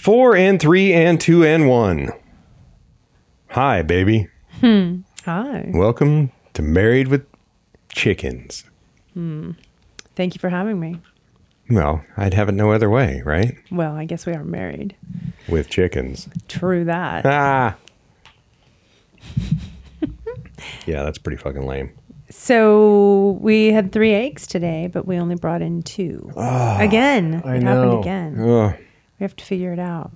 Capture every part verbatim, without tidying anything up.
Four and three and two and one. Hi, baby. Hmm. Hi. Welcome to Married with Chickens. Hmm. Thank you for having me. Well, I'd have it no other way, right? Well, I guess we are married. With chickens. True that. Ah. Yeah, that's pretty fucking lame. So we had three eggs today, but we only brought in two. Oh, again. I it know. happened again. Oh. We have to figure it out.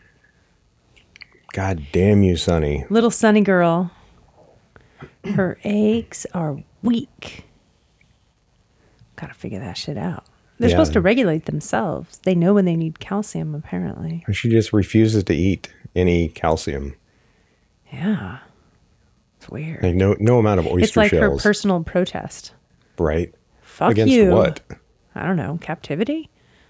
God damn you, Sonny. Little Sunny girl. Her eggs are weak. Gotta figure that shit out. They're Yeah. supposed to regulate themselves. They know when they need calcium, apparently. She just refuses to eat any calcium. Yeah. It's weird. Like no no amount of oyster It's like shells. her personal protest. Right. Fuck Against you. what? I don't know. Captivity?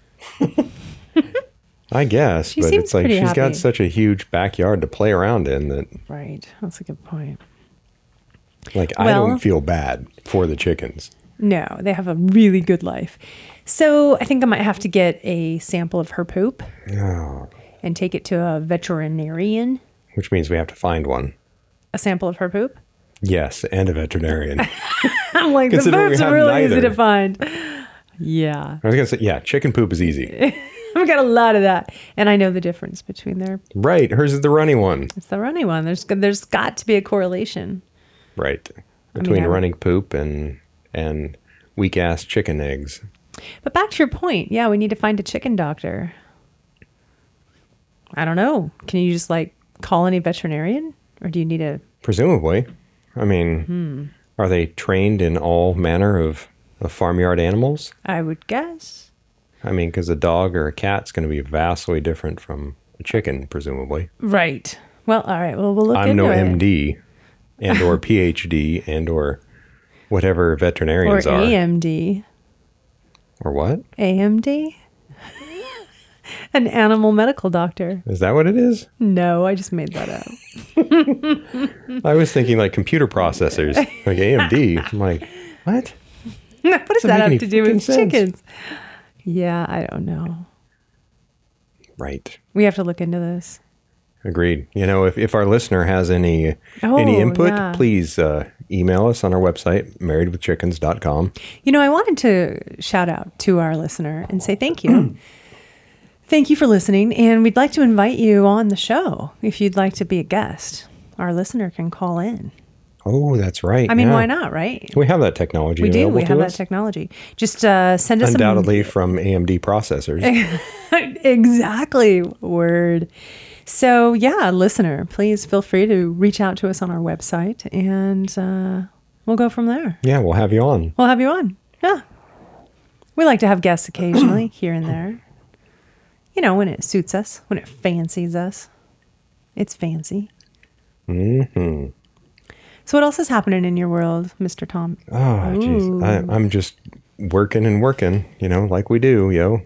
I guess, She but seems it's like pretty she's happy. got such a huge backyard to play around in that, Right. That's a good point. like, I Well- don't feel bad for the chickens. No, they have a really good life. So I think I might have to get a sample of her poop Oh, and take it to a veterinarian. which means we have to find one. A sample of her poop? Yes, and a veterinarian. I'm like, the Considering we poops have are really easy neither. to find. Yeah. I was going to say, yeah, chicken poop is easy. I've got a lot of that. And I know the difference between their, Right. Hers is the runny one. it's the runny one. There's there's got to be a correlation. Right. Between I- running poop and and weak ass chicken eggs. But back to your point. Yeah, we need to find a chicken doctor. I don't know. Can you just like call any veterinarian? Or do you need a... Presumably. I mean, Hmm. are they trained in all manner of, of farmyard animals? I would guess. I mean, because a dog or a cat's going to be vastly different from a chicken, presumably. Right. Well, all right. Well, we'll look I'm into no it. M D and or P H D and or whatever Or veterinarians are. A M D. Or what? A M D? An animal medical doctor. Is that what it is? No, I just made that up. I was thinking like computer processors, like A M D. I'm like, what? What does Doesn't that make any have to do fucking with sense. chickens? Yeah, I don't know. Right. We have to look into this. Agreed. You know, if, if our listener has any Oh, any input, yeah. please uh, email us on our website, married with chickens dot com. You know, I wanted to shout out to our listener and say thank you. Thank you for listening. And we'd like to invite you on the show if you'd like to be a guest. Our listener can call in. Oh, that's right. I mean, yeah. why not, right? We have that technology We do. available We to have us. that technology. Just uh, send us Undoubtedly from A M D processors. some... Exactly. Word. So, yeah, listener, please feel free to reach out to us on our website and uh, we'll go from there. Yeah, we'll have you on. We'll have you on. Yeah. We like to have guests occasionally here and there. You know, when it suits us, when it fancies us. It's fancy. Mm-hmm. So what else is happening in your world, Mister Tom? Oh, jeez. I- I'm just working and working, you know, like we do, yo.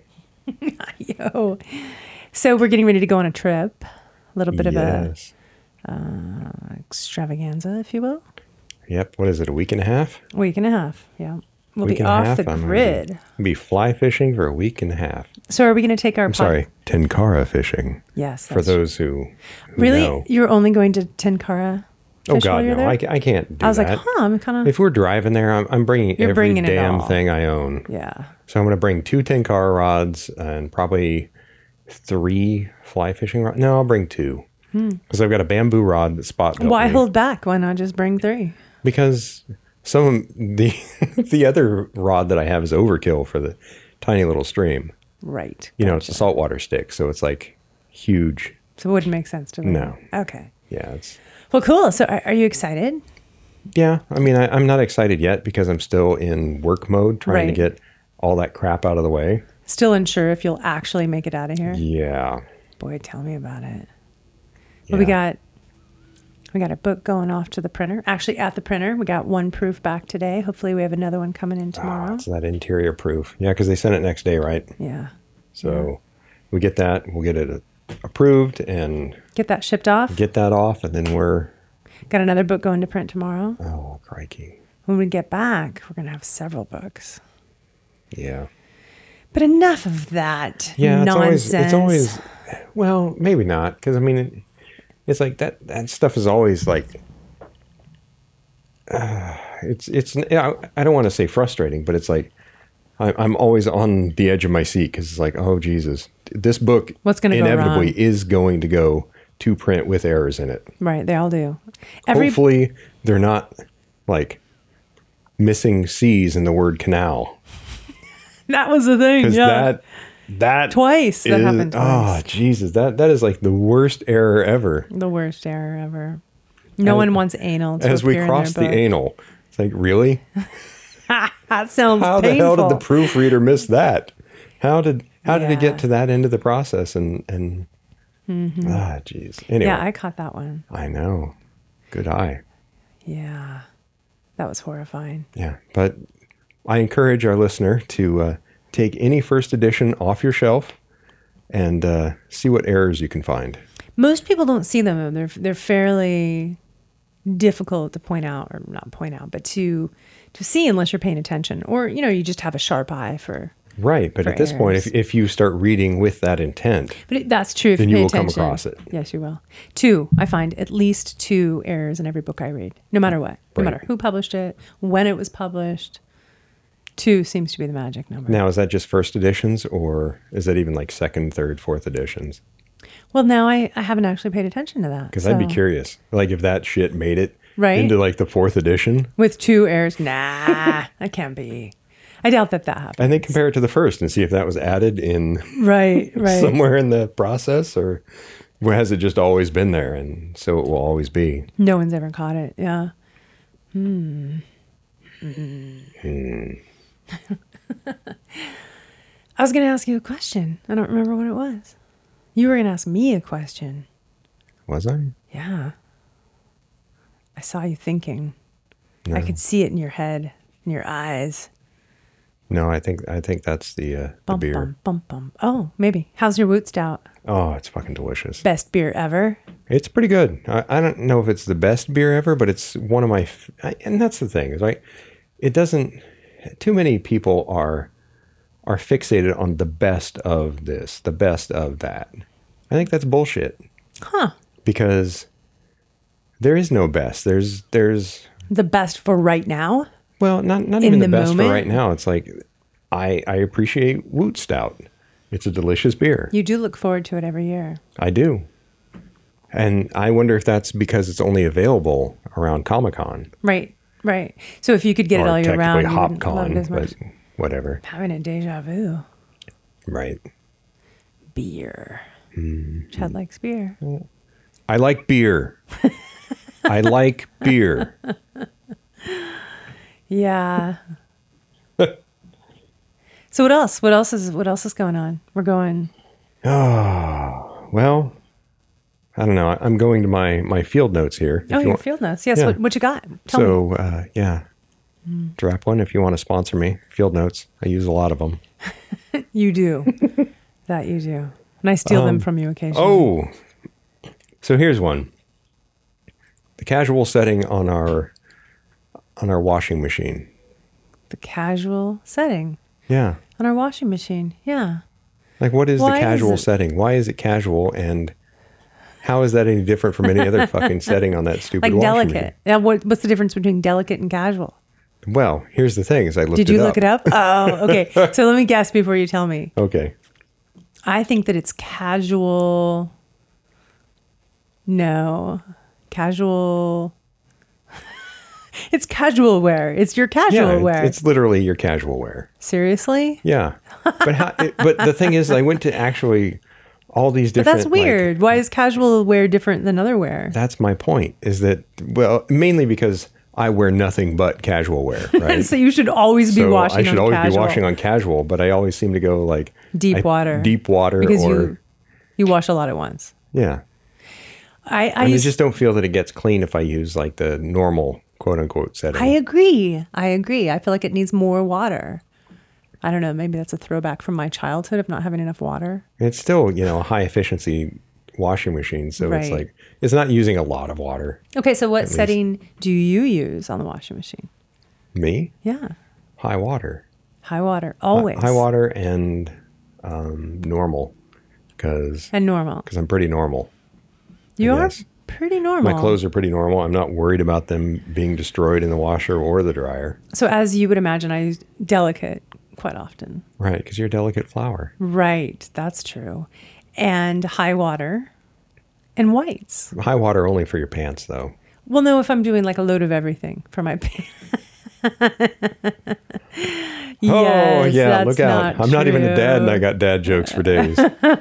Yo. So we're getting ready to go on a trip. A little bit yes. of a uh, extravaganza, if you will. Yep. What is it, a week and a half? Week and a half. Yeah. We'll week be and a off half? the I'm gonna grid. Be, I'll be fly fishing for a week and a half. So are we going to take our... I'm sorry, Tenkara fishing. Yes. For that's- those who, who Really? know. You're only going to Tenkara? Oh, fish while God, you're no. there? I, ca- I can't do I was that. like, huh, I'm kind of... If we're driving there, I'm, I'm bringing You're every bringing it damn all. thing I own. Yeah. So I'm going to bring two Tenkara rods and probably three fly fishing rods. No, I'll bring two. Because I've got a bamboo rod that Spot built Why me. hold back? Why not just bring three? Because some of the the other rod that I have is overkill for the tiny little stream. Right. You know, it's a saltwater stick, so it's like huge. So it wouldn't make sense to me. No. Okay. Yeah, it's Well, cool. So are, are you excited? yeah. I mean, I, I'm not excited yet because I'm still in work mode, trying to Right. get all that crap out of the way. Still unsure if you'll actually make it out of here? Yeah. Boy, tell me about it. Well, we Yeah. got we got a book going off to the printer. Actually, at the printer, we got one proof back today. Hopefully, we have another one coming in tomorrow. Oh, it's that interior proof. Yeah, because they sent it next day, right? Yeah. So we get that, we'll get it approved and Get that shipped off. get that off, and then we're, Got another book going to print tomorrow. oh, crikey. When we get back, we're going to have several books. Yeah. But enough of that Yeah, it's always, nonsense. it's always, Well, maybe not, because I mean, it, it's like that. That stuff is always like, uh, it's it's. I, I don't want to say frustrating, but it's like I, I'm always on the edge of my seat because it's like, oh Jesus, this book What's gonna go inevitably wrong? is going to go to print with errors in it. Right. They all do. Every Hopefully, they're not like missing C's in the word canal. That was the thing. Because Yeah. that that Twice. That is- happened twice. Oh Jesus, that that is like the worst error ever. The worst error ever. No As- one wants anal to As we appear in cross the their book. anal, it's like, really? That sounds How the painful. hell did the proofreader miss that? How did how did it Yeah. get to that end of the process? And and ah, jeez. Anyway, Yeah, I caught that one. I know. Good eye. Yeah. That was horrifying. Yeah, but I encourage our listener to uh, take any first edition off your shelf and uh, see what errors you can find. Most people don't see them. They're they're fairly difficult to point out, or not point out, but to to see unless you're paying attention, or you know, you just have a sharp eye for. Right, but For at this point, errors. if, if you start reading with that intent, But it, that's true. If Then you you pay will come attention. across it. Yes, you will. Two. I find at least two errors in every book I read, no matter what, no Right. matter who published it, when it was published. Two seems to be the magic number. now is that just first editions, or is that even like second, third, fourth editions? Well, now I, I haven't actually paid attention to that. Because I'd be so- curious, like if that shit made it Right. into like the fourth edition, With two errors, nah, that can't be. I doubt that that happens. and then compare it to the first and see if that was added in Right, right. somewhere in the process, or has it just always been there, and so it will always be. No one's ever caught it. Yeah. Hmm. I was going to ask you a question. I don't remember what it was. You were going to ask me a question. Was I? Yeah. I saw you thinking. No. I could see it in your head, in your eyes. No, I think I think that's the uh, the Bum, beer. bum, bum, bum. Oh, maybe. How's your Woot Stout? Oh, it's fucking delicious. Best beer ever. It's pretty good. I, I don't know if it's the best beer ever, but it's one of my. f- I, and that's the thing, is like, it doesn't. Too many people are are fixated on the best of this, the best of that. I think that's bullshit, Huh. because there is no best. There's there's The best for right now? well, not not In even the, the best moment? for right now. It's like I I appreciate Woot Stout. It's a delicious beer. You do look forward to it every year. I do. And I wonder if that's because it's only available around Comic-Con. Right, right. So if you could get it Or all year round, technically you wouldn't love it HopCon, as much. but whatever. Having a deja vu. Right. Beer. Mm-hmm. Chad likes beer. I like beer. I like beer. Yeah. So what else? What else is what else is going on? We're going. Oh, well, I don't know. I'm going to my, my field notes here. if Oh, you your want. field notes. Yes. Yeah. What, what you got? Tell me. So, uh, yeah. Drop one if you want to sponsor me. Field notes. I use a lot of them. You do. That you do. And I steal them from you occasionally. Oh, so here's one. The casual setting on our on our washing machine. The casual setting Yeah. on our washing machine. Yeah. Like, what is Why the is casual it- setting? Why is it casual? And how is that any different from any other fucking setting on that stupid Like washing delicate. Yeah. What, what's the difference between delicate and casual? machine? Well, here's the thing: is I looked Did it you up. look it up? Oh, okay. So let me guess before you tell me. Okay. I think that it's casual. No, casual. It's casual wear. It's your casual Yeah, wear. it's literally your casual wear. Seriously? Yeah, but how, it, but the thing is, I went to actually all these But different. that's like, weird. Why is casual wear different than other wear? that's my point. Is that, well, mainly because I wear nothing but casual wear, right? So you should always be So washing I should on always casual. be washing on casual, but I always seem to go like Deep I- water. deep water, because or you you wash a lot at once. yeah. I I, I used- just don't feel that it gets clean if I use like the normal quote unquote setting. I agree. I agree. I feel like it needs more water. I don't know. Maybe that's a throwback from my childhood of not having enough water. It's still, you know, a high efficiency washing machine, so it's Right. like it's not using a lot of water. Okay, so what least. setting do you use on the washing machine? Me, Yeah, high water, high water always. high water, and um, normal. because And normal. I'm pretty normal. You I are guess. pretty normal. My clothes are pretty normal. I'm not worried about them being destroyed in the washer or the dryer. So as you would imagine, I use delicate quite often. Right, because you're a delicate flower. Right. That's true. And high water and whites. High water only for your pants, though. Well, no, if I'm doing like a load of everything for my pants. Oh, Yes, yeah, that's look out. not I'm not even a dad, and true. I got dad jokes for days.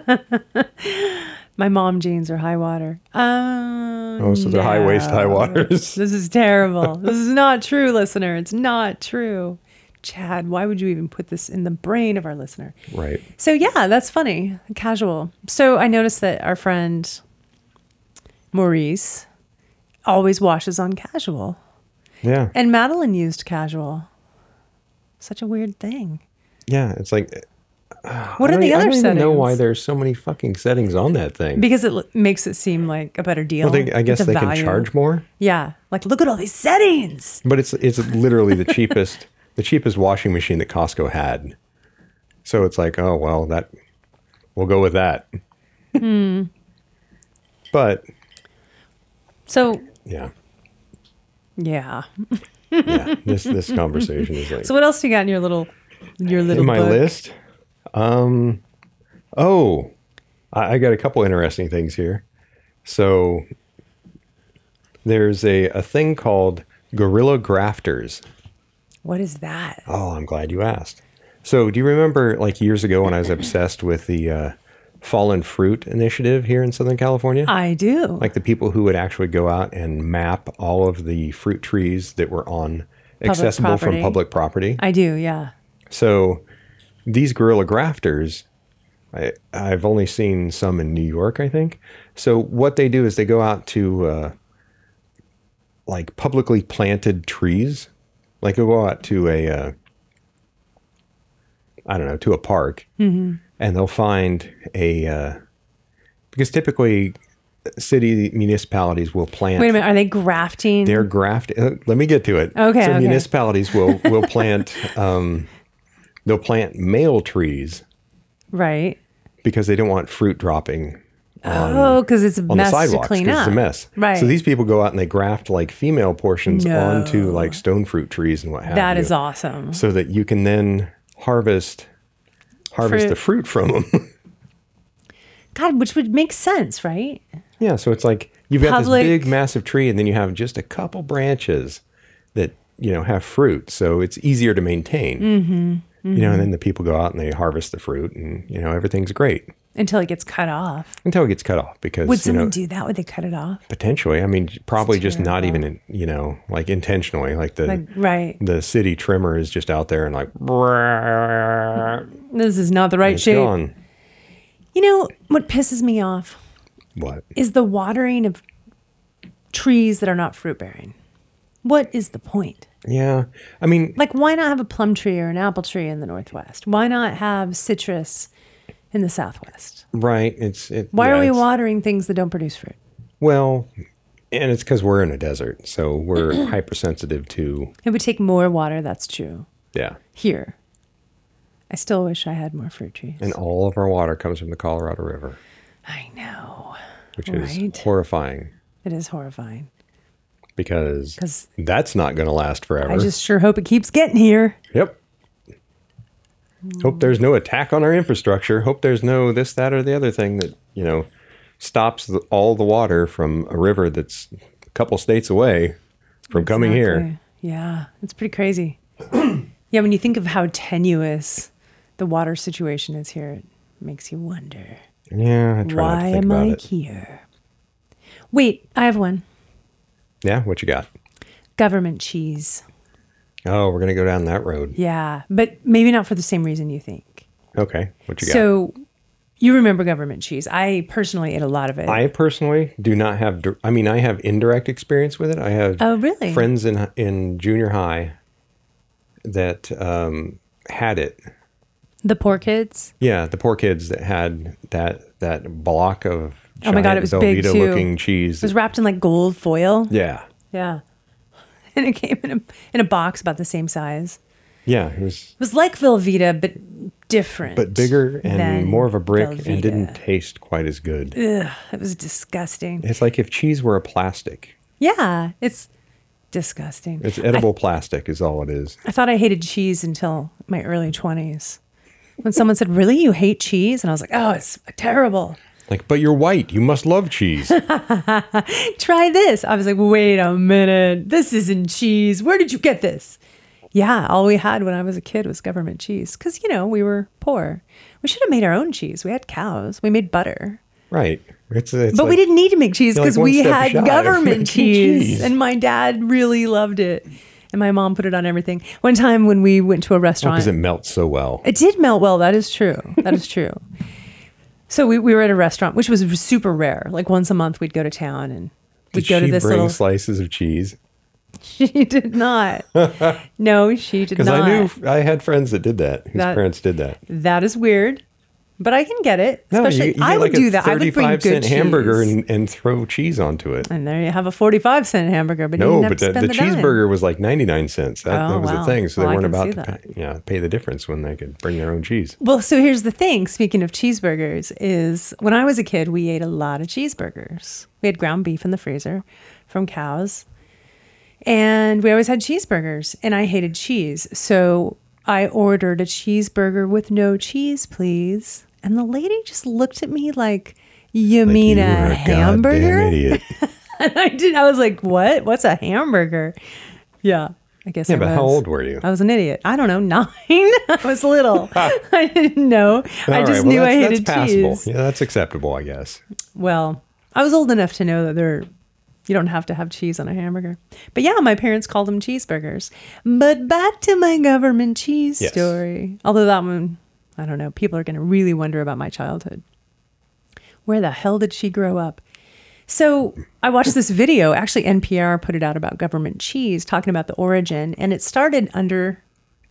My mom jeans are high water. Um, Oh, so they're high waist, high waters. This is terrible. This is not true, listener. It's not true. Chad, why would you even put this in the brain of our listener? Right. So yeah, that's funny. Casual. So I noticed that our friend Maurice always washes on casual. Yeah. And Madeline used casual. Such a weird thing. Yeah, it's like... What I are the don't- other I don't settings? even know why there's so many fucking settings on that thing. Because it l- makes it seem like a better deal. Well, they, I guess It's a they value. can charge more, Yeah. Like, look at all these settings. but it's it's literally the cheapest the cheapest washing machine that Costco had. So it's like, oh well, that we'll go with that. Hmm. But So, yeah, yeah. yeah, this this conversation is like So what else do you got in your little, your little in my book? list. Um, oh, I, I got a couple interesting things here. So there's a, a thing called Gorilla Grafters. What is that? Oh, I'm glad you asked. So do you remember like years ago when I was obsessed with the uh, Fallen Fruit Initiative here in Southern California? I do. Like the people who would actually go out and map all of the fruit trees that were on accessible from property. public property. I do, yeah. So these guerrilla grafters, I, I've only seen some in New York, I think. So what they do is they go out to uh, like publicly planted trees. Like they'll go out to a, uh, I don't know, to a park, Mm-hmm. and they'll find a, uh, because typically city municipalities will plant. Wait a minute. Are they grafting? They're graft. Uh, let me get to it. Okay, So okay. municipalities will will plant. Um, they'll plant male trees right. because they don't want fruit dropping on, Oh, because it's a on the mess to sidewalks clean because up. it's a mess. Right. So these people go out and they graft like female portions No. onto like stone fruit trees and what have That you. is awesome. So that you can then harvest harvest Fruit. the fruit from them. God, which would make sense, right? Yeah. So it's like you've got Public- this big massive tree and then you have just a couple branches that you know have fruit, so it's easier to maintain. Mm-hmm. You know, and then the people go out and they harvest the fruit, and you know everything's great Until it gets cut off. until it gets cut off because Would you someone know do that? Would they cut it off? potentially. I mean, probably just not terrible. even you know like intentionally. Like the Like, right. the city trimmer is just out there and like This is not the right it's shape. gone. You know, what pisses me off What? is the watering of trees that are not fruit bearing. What is the point? Yeah, I mean, Like, why not have a plum tree or an apple tree in the Northwest? Why not have citrus in the Southwest? right? It's it. Why yeah, are we it's- watering things that don't produce fruit? Well, and it's because we're in a desert, so we're hypersensitive to It would take more water, that's true. yeah. Here. I still wish I had more fruit trees. And all of our water comes from the Colorado River, I know. which Right. is horrifying It is horrifying. because 'Cause that's not going to last forever. I just sure hope it keeps getting here. Yep. Hope there's no attack on our infrastructure. Hope there's no this, that, or the other thing that, you know, stops the, all the water from a river that's a couple states away from coming here. Exactly. Yeah, it's pretty crazy. Yeah, when you think of how tenuous the water situation is here, it makes you wonder, Yeah, I try not why to think am about I it. here? Wait, I have one. Yeah, what you got? Government cheese. Oh, we're going to go down that road. Yeah, but maybe not for the same reason you think. Okay, what you got? So you remember government cheese. I personally ate a lot of it. I personally do not have. dir- I mean, I have indirect experience with it. I have Oh, really? friends in in junior high that um, had it. the poor kids. Yeah, the poor kids that had that that block of Oh my God, giant it was big, Velveeta too. looking cheese. It was wrapped in like gold foil. yeah, Yeah. And it came in a in a box about the same size. Yeah, it was, It was like Velveeta, but different. but bigger and than more of a brick Velveeta. and didn't taste quite as good. Ugh, it was disgusting. It's like if cheese were a plastic. Yeah, it's disgusting. It's edible plastic is all it is. I thought I hated cheese until my early twenties. When someone said, "Really, you hate cheese?" And I was like, "Oh, it's terrible." Like, but you're white. You must love cheese. Try this. I was like, "Wait a minute. This isn't cheese. Where did you get this?" Yeah, all we had when I was a kid was government cheese. Because, you know, we were poor. We should have made our own cheese. We had cows. We made butter. Right. It's, it's But like, we didn't need to make cheese you're like because one we step had shy of government making cheese. cheese. And my dad really loved it. And my mom put it on everything. One time when we went to a restaurant. because it melts so well. It did melt well. That is true. That is true. So we, we were at a restaurant, which was super rare. Like once a month, we'd go to town and we'd Did go she to this bring little. slices of cheese? She did not. No, she did Because not. I knew I had friends that did that. Whose That- parents did that. That is weird, but I can get it. No, Especially, you, you I get would like do a that. I would bring thirty-five good cent hamburger cheese. and, and throw cheese onto it. And there you have a forty-five cent hamburger, but you No, didn't have but to the, spend the the, dime. cheeseburger was like ninety-nine cents. That, Oh, that was wow. the thing. So Well, I they weren't can about see to pay, yeah, pay the difference when they could bring their own cheese. Well, so here's the thing. Speaking of cheeseburgers, is when I was a kid, we ate a lot of cheeseburgers. We had ground beef in the freezer from cows, and we always had cheeseburgers. And I hated cheese, so I ordered a cheeseburger with no cheese, please. And the lady just looked at me like, "You Like, mean you a were a hamburger?" goddamn idiot. And I did. I was like, "What? What's a hamburger?" Yeah, I guess. Yeah, I but was. how old were you? I was an idiot. I don't know, nine. I was little. I didn't know. I All just right, well, knew I that's, hated that's passable. cheese. Yeah, that's acceptable, I guess. Well, I was old enough to know that there, you don't have to have cheese on a hamburger. But yeah, my parents called them cheeseburgers. But back to my government cheese Yes. story. Although that one, I don't know. People are going to really wonder about my childhood. Where the hell did she grow up? So I watched this video. Actually, N P R put it out about government cheese, talking about the origin. And it started under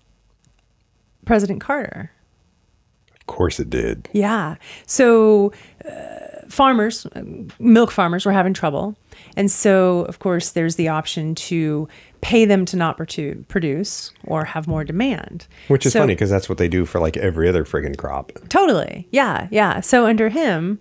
President Carter. Of course it did. Yeah. So uh, farmers, uh, milk farmers were having trouble. And so, of course, there's the option to pay them to not produ- produce or have more demand. Which is So- funny because that's what they do for like every other friggin' crop. Totally. Yeah. Yeah. So under him,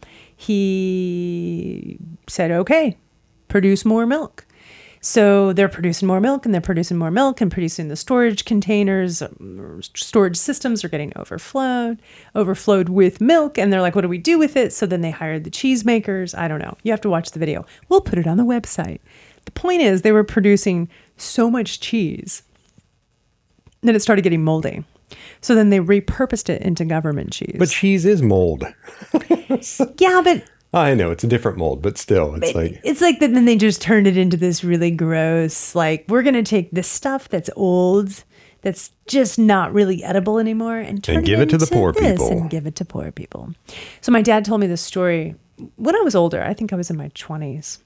he said, okay, produce more milk. So they're producing more milk and they're producing more milk and producing the storage containers, um, storage systems are getting overflowed, overflowed with milk. And they're like, what do we do with it? So then they hired the cheesemakers. I don't know. You have to watch the video. We'll put it on the website. The point is they were producing so much cheese that it started getting moldy. So then they repurposed it into government cheese. But cheese is mold. yeah, but I know it's a different mold, but still, it's like it's like that. Then they just turned it into this really gross, like, we're going to take this stuff that's old, that's just not really edible anymore, and turn And give it to the into poor this people. And give it to poor people. So my dad told me this story when I was older. I think I was in my twenties.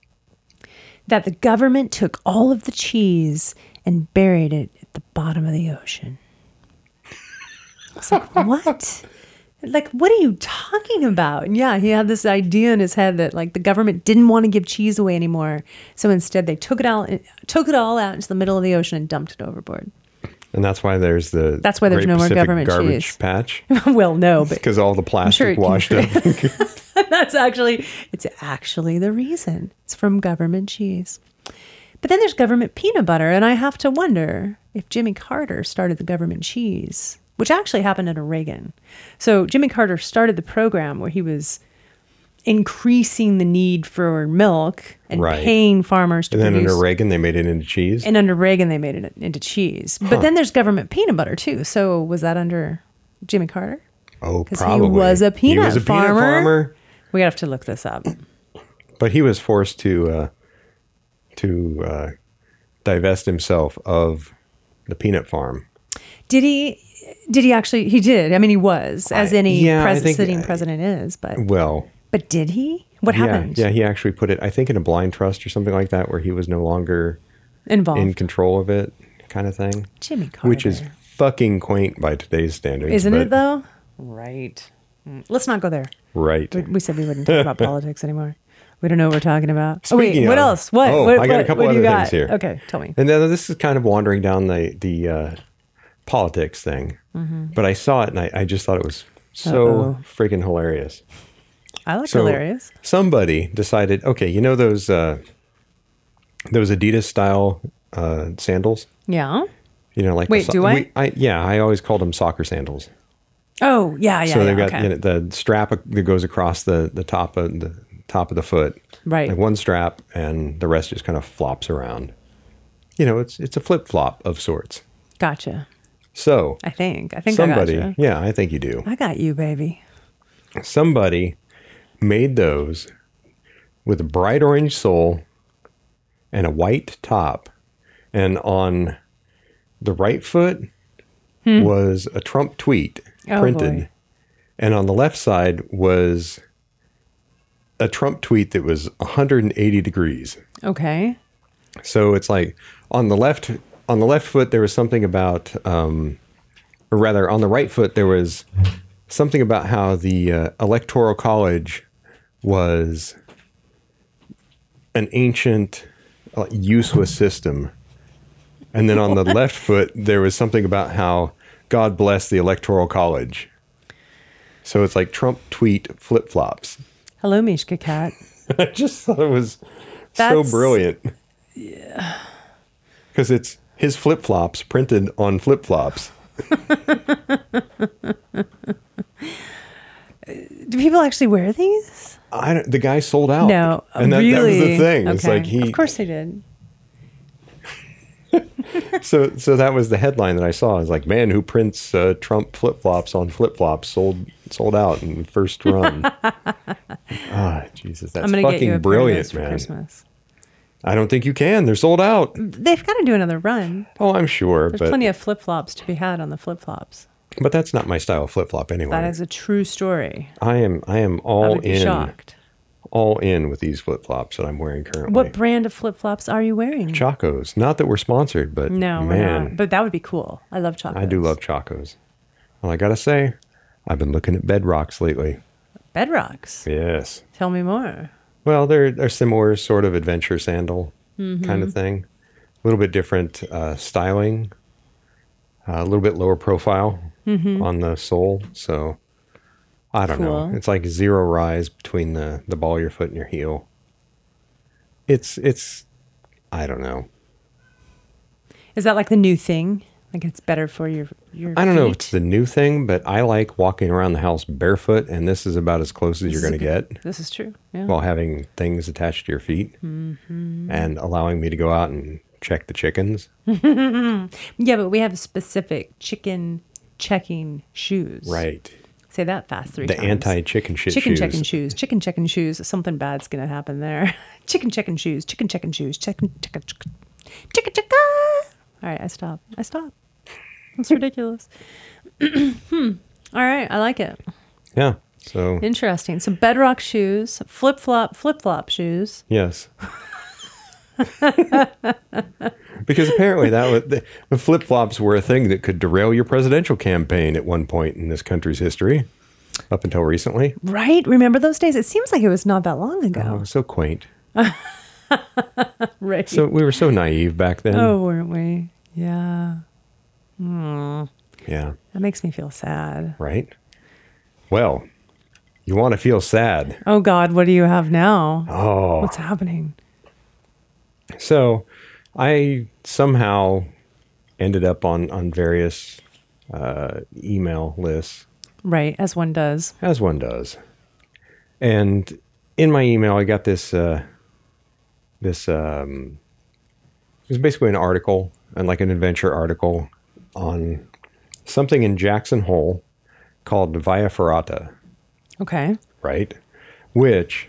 That the government took all of the cheese and buried it at the bottom of the ocean. I was like, what? Like, what are you talking about? And yeah, he had this idea in his head that like the government didn't want to give cheese away anymore. So instead they took it all, took it all out into the middle of the ocean and dumped it overboard. and that's why there's the That's why there's Great no more Pacific government garbage cheese. patch Well, no, but because all the sure plastic it can washed up. that's actually, it's actually the reason. It's from government cheese. But then there's government peanut butter. And I have to wonder if Jimmy Carter started the government cheese, which actually happened under Reagan. So Jimmy Carter started the program where he was increasing the need for milk and Right. paying farmers to And then produce. under Reagan, they made it into cheese. And under Reagan, they made it into cheese. But then there's government peanut butter too. So was that under Jimmy Carter? oh, 'cause he probably. was a peanut He was a peanut farmer. farmer, We have to look this up. but he was forced to uh, to uh, divest himself of the peanut farm. Did he? Did he actually? He did. I mean, he was, as I- any yeah, I pres- think- sitting president is. But Well, but did he? What yeah, happened? yeah, he actually put it, I think, in a blind trust or something like that, where he was no longer Involved. in control of it, kind of thing. Jimmy Carter. Which is fucking quaint by today's standards. isn't but- it though? Right. Mm. Let's not go there. Right. We, we said we wouldn't talk about politics anymore. We don't know what we're talking about. oh wait, Speaking what of- else? What? oh, what I got a what- couple what do you other got? things here. Okay, tell me. And then this is kind of wandering down the the uh, politics thing. Mm-hmm. But I saw it and I, I just thought it was so Uh-oh. freaking hilarious. I like So hilarious. somebody decided, okay, you know those uh, those Adidas style uh, sandals? Yeah. You know, like Wait, the do I? we- I? Yeah, I always called them soccer sandals. Oh, yeah, yeah. so yeah, they've got okay. you know, the strap that goes across the, the top of the top of the foot, Right. like one strap, and the rest just kind of flops around. You know, it's it's a flip flop of sorts. Gotcha. So I think. I think somebody, I got you. yeah, I think you do. I got you, baby. Somebody made those with a bright orange sole and a white top, and on the right foot was a Trump tweet Hmm. Oh, printed, boy. and on the left side was a Trump tweet that was one hundred eighty degrees. Okay. So it's like on the left on the left foot there was something about, um, or rather on the right foot there was something about how the uh, Electoral College was an ancient, uh, useless system, and then on the left foot there was something about how God bless the Electoral College. So it's like Trump tweet flip flops. Hello, Mishka Cat. I just thought it was so That's- brilliant. Yeah. Because it's his flip flops printed on flip flops. Do people actually wear these? I don't, the guy sold out. No, and that, really. that was the thing. It's Okay. like he. Of course they did. So, so that was the headline that I saw. I was like, man, who prints uh, Trump flip flops on flip flops sold sold out in the first run. Ah, Jesus, that's I'm gonna fucking get you a brilliant, for man. Christmas. I don't think you can. They're sold out. They've got to do another run. Oh, I'm sure, There's but plenty of flip flops to be had on the flip flops. but that's not my style of flip flop anyway. That is a true story. I am I am I all would be in. shocked. all in with these flip flops that I'm wearing currently. What brand of flip flops are you wearing? Chacos. Not that we're sponsored, but No, we're man, not. But that would be cool. I love chocolate. I do love Chacos. Well, I gotta say, I've been looking at Bedrocks lately. Bedrocks. Yes. Tell me more. Well, they're they're similar sort of adventure sandal Mm-hmm. kind of thing. A little bit different uh, styling. Uh, a little bit lower profile on the sole. So I don't Mm-hmm. Cool. know. It's like zero rise between the, the ball of your foot and your heel. It's it's I don't know. Is that like the new thing? Like it's better for your your I don't know if feet? it's the new thing, but I like walking around the house barefoot, and this is about as close as you're going to get This is true. Yeah. while having things attached to your feet Mm-hmm. and allowing me to go out and check the chickens. Yeah, but we have specific chicken checking shoes. Right. Say that fast three The times. anti-chicken shit Chicken shoes. checking shoes. Chicken checking shoes. Something bad's gonna happen there. Chicken checking shoes. Chicken checking shoes. Chicken chicken chicken chicken chicken. All right, I stop. I stop. That's ridiculous. hmm. All right, I like it. Yeah. So, Interesting. So bedrock shoes, flip flop, flip flop shoes. yes. Because apparently that was the, the flip-flops were a thing that could derail your presidential campaign at one point in this country's history, up until recently. Right? Remember those days? It seems like it was not that long Oh, it ago. was so quaint. Right. So we were so naive back then. oh, weren't we? Yeah. Hmm. Yeah. That makes me feel sad. Right? Well, you want to feel sad. Oh God, what do you have now? Oh. What's happening? So I somehow ended up on, on various uh, email lists, Right, as one does. as one does. And in my email, I got this, uh, this, um, it was basically an article, and like an adventure article on something in Jackson Hole called Via Ferrata, Okay. right? Which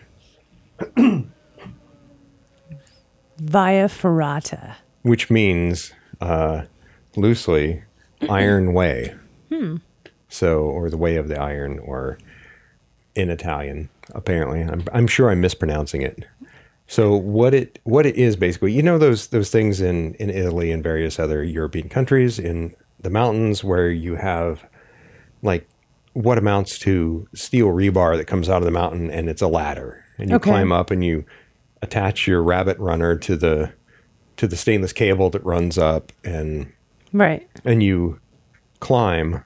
Via Ferrata. which means uh, loosely Iron Way. So, or the way of the iron, or in Italian, apparently. I'm, I'm sure I'm mispronouncing it. So what it what it is basically, you know those those things in, in Italy and various other European countries in the mountains where you have like what amounts to steel rebar that comes out of the mountain, and it's a ladder, and you Okay. climb up and you attach your rabbit runner to the to the stainless cable that runs up, and Right. and you climb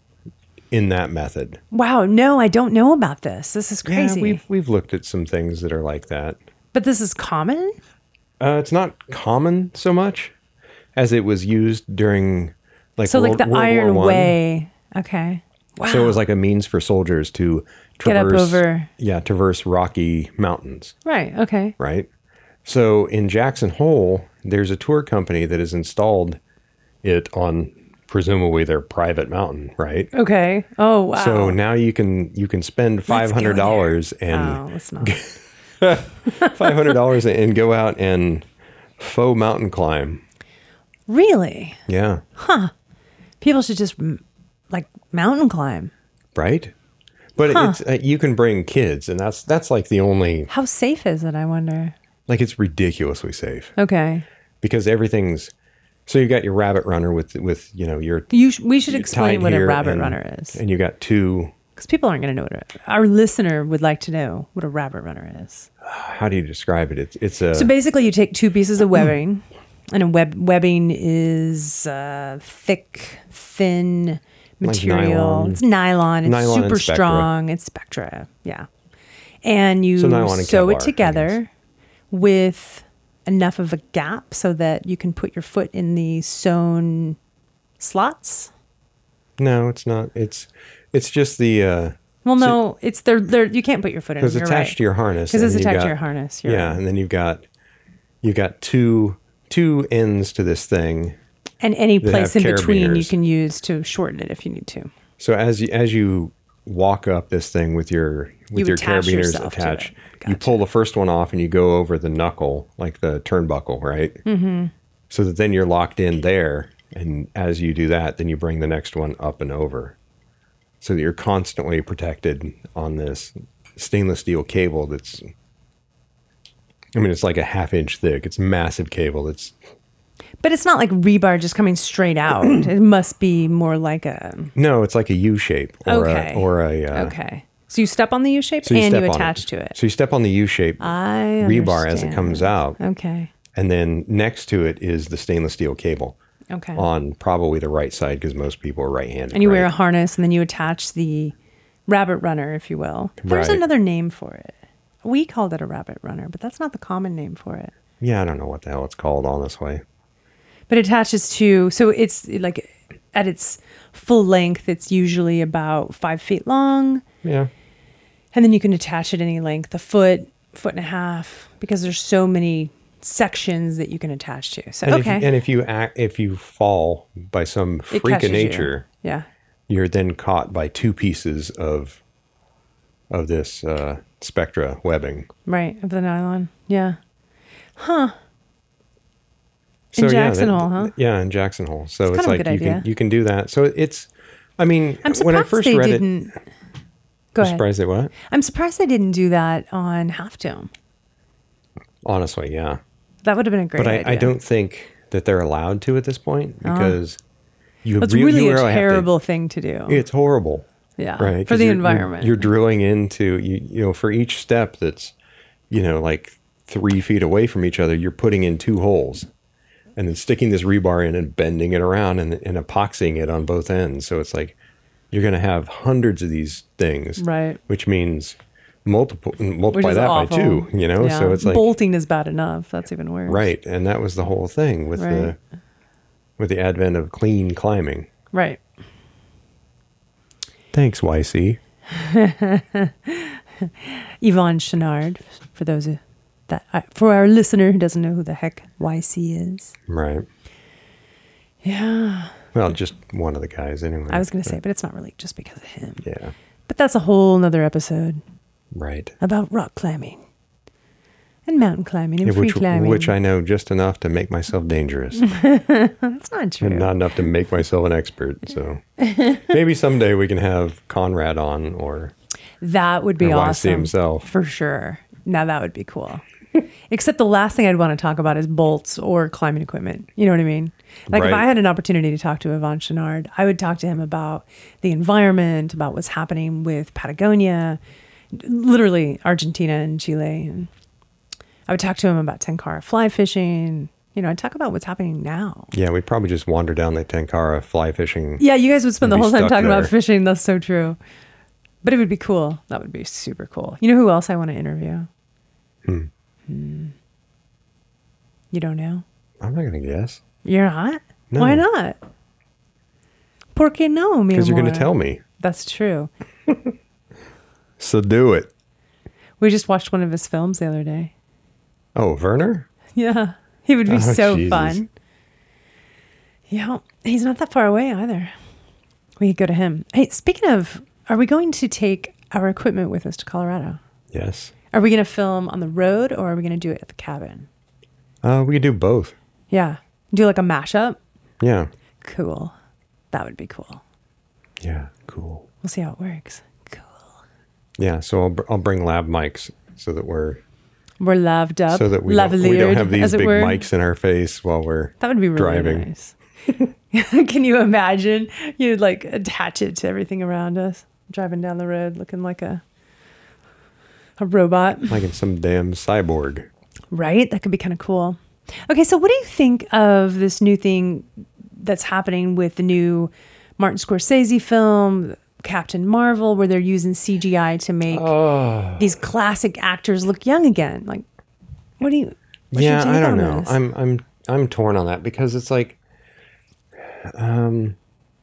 in that method. Wow. No, I don't know about this. This is crazy. Yeah, we've we've looked at some things that are like that. But this is common? Uh, it's not common so much as it was used during like So World, like the World Iron War One. Way. Okay. Wow. So it was like a means for soldiers to Get up traverse, over- yeah, traverse rocky mountains, Right. Okay. right? So in Jackson Hole, there's a tour company that has installed it on presumably their private mountain, right? Okay. Oh, wow. So now you can you can spend five hundred dollars and Oh, let's not. five hundred dollars and go out and faux mountain climb. Really? Yeah, People should just mm, like mountain climb. right. But it's uh, you can bring kids, and that's that's like the only How safe is it, I wonder? like it's ridiculously safe Okay. because everything's. So you got your rabbit runner with with you know your You sh- we should tied explain what a here rabbit and- runner is. and you got two. Because people aren't going to know what it, our listener would like to know what a rabbit runner is. How do you describe it? It's it's a So basically, you take two pieces of webbing, and a web webbing is uh, thick, thin material. nylon. It's nylon. It's Nylon and super Spectra. strong. It's Spectra. Yeah, and you So nylon and sew Kevlar, I it together with enough of a gap so that you can put your foot in the sewn slots. no, it's not. It's it's just the uh, Well, no, it's they're, they're you can't put your foot in. because You're it's attached right. to your harness. Because and it's you've attached got- to your harness. You're Yeah, right. and then you've got you got two two ends to this thing. And any that place have in between you carabiners. can use to shorten it if you need to. So as you as you walk up this thing with your with You your attach carabiners yourself to attached, it. you Gotcha. pull the first one off and you go over the knuckle, like the turnbuckle, right? Mm-hmm. So that then you're locked in there, and as you do that, then you bring the next one up and over, so that you're constantly protected on this stainless steel cable. That's, I mean, it's like a half inch thick. It's a massive cable. That's But it's not like rebar just coming straight out. It must be more like a no, it's like a U shape or okay a or a uh, okay. So you step on the U shape So you and step you on attach it. to it. So you step on the U shape I rebar as it understand. comes out, Okay. and then next to it is the stainless steel cable Okay. on probably the right side because most people are right-handed. And you wear a right? harness and then you attach the rabbit runner, if you will. There's Right. another name for it. We called it a rabbit runner, but that's not the common name for it. Yeah, I don't know what the hell it's called, honestly. But it attaches to, so it's like at its full length, it's usually about five feet long. Yeah, And then you can attach it any length, a foot, foot and a half, because there's so many sections that you can attach to. So, and okay. If, and if you act, if you fall by some It freak catches of you. nature, Yeah. you're then caught by two pieces of of this uh, Spectra webbing. Right. Of the nylon. Yeah. So, Jackson yeah, Hole, huh? Yeah, in Jackson Hole. So It's it's, kind of a like good you idea. can you can do that. So it's, I mean, I'm when I surprised first they read didn't. it, Go I'm ahead. surprised they what? I'm surprised they didn't do that on Half Dome. Honestly, yeah. That would have been a great But I, idea. Oh. I don't think that they're allowed to at this point because you It's re- really you a really have to- terrible thing to do. it's horrible, yeah. right? For 'Cause the you're- environment. You're, you're drilling into you, you know, for each step that's, you know, like three feet away from each other, you're putting in two holes, and then sticking this rebar in and bending it around and, and epoxying it on both ends. So it's like you're going to have hundreds of these things, Right. Which means multiple Which multiply is that awful. by two. You know, Yeah. so it's like bolting is bad enough. That's even worse. right, and that was the whole thing with Right. the with the advent of clean climbing. Right. Thanks, Y C. Yvonne Chenard, for those who, that uh, for our listener who doesn't know who the heck Y C is. Right. Yeah. Well, just one of the guys anyway. I was going to say, but it's not really just because of him. Yeah. But that's a whole nother episode Right. about rock climbing and mountain climbing and Yeah, free which, climbing. which I know just enough to make myself dangerous, That's not true. and not enough to make myself an expert. So maybe someday we can have Conrad on, or That would be or Y C awesome. himself. For sure. Now that would be cool. Except the last thing I'd want to talk about is bolts or climbing equipment. You know what I mean? Like if Right. I had an opportunity to talk to Yvon Chenard, I would talk to him about the environment, about what's happening with Patagonia, literally Argentina and Chile. And I would talk to him about Tenkara fly fishing, You know, I talk about what's happening now. Yeah, we'd probably just wander down the Tenkara fly fishing. Yeah, you guys would spend the I'd be whole time stuck talking there. about fishing. That's so true. But it would be cool. That would be super cool. You know who else I want to interview? Hmm. Hmm. You don't know? I'm not going to guess. You're not? No. Why not? Porque no, mi Because you're going amor? to tell me. That's true. So do it. We just watched one of his films the other day. Oh, Werner? Yeah. He would be Oh, so Jesus. fun. Yeah. He's not that far away either. We could go to him. Hey, speaking of, are we going to take our equipment with us to Colorado? Yes. Are we going to film on the road or are we going to do it at the cabin? Uh, we could do both. Yeah. Do like a mashup? Yeah. Cool. That would be cool. Yeah. Cool. We'll see how it works. Cool. Yeah. So I'll, br- I'll bring lab mics so that we're We're laved up. so that we don't, we don't lavaliered, have these as it big were. mics in our face while we're That would be really driving. nice. Can you imagine? You'd like attach it to everything around us, driving down the road looking like a a robot. like in some damn cyborg. Right? That could be kind of cool. Okay, so what do you think of this new thing that's happening with the new Martin Scorsese film, Captain Marvel, where they're using C G I to make Oh. these classic actors look young again? Like, what do you? What's your Yeah, take I don't on know. this? I'm I'm I'm torn on that because it's like, um,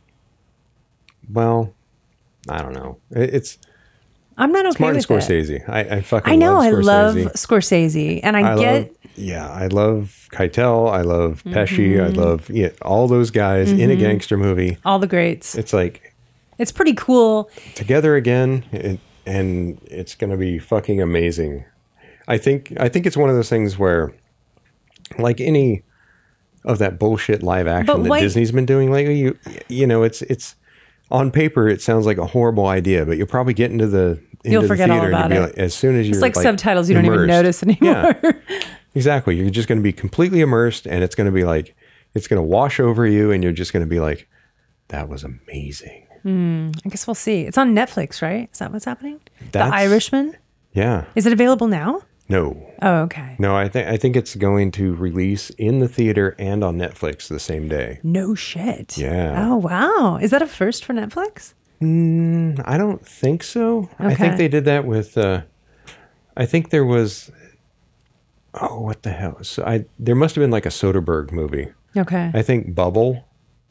well, I don't know. It, it's I'm not okay it's Martin with Scorsese. it. I, I fucking I know. love I Scorsese. love Scorsese, and I, I get. love, yeah, I love Keitel. I love Pesci. Mm-hmm. I love yeah, all those guys in a gangster movie. all the greats. It's like It's pretty cool. together again, it, and it's gonna be fucking amazing. I think I think it's one of those things where, like any of that bullshit live action But that why- Disney's been doing lately, you you know, it's it's on paper it sounds like a horrible idea, but you'll probably get into the into You'll the forget all theater about and you'll be it. like, as soon as you're It's like, subtitles you don't even immersed. notice anymore. Yeah, exactly. You're just going to be completely immersed, and it's going to be like it's going to wash over you, and you're just going to be like, "That was amazing." I guess we'll see. It's on Netflix, right? Is that what's happening? That's- The Irishman? Yeah. Is it available now? No. Oh, okay. No, I think I think it's going to release in the theater and on Netflix the same day. No shit. Yeah. Oh, wow. Is that a first for Netflix? I don't think so. I Okay. think they did that with. Uh, I think there was. Oh, what the hell? So I there must have been like a Soderbergh movie. Okay. I think Bubble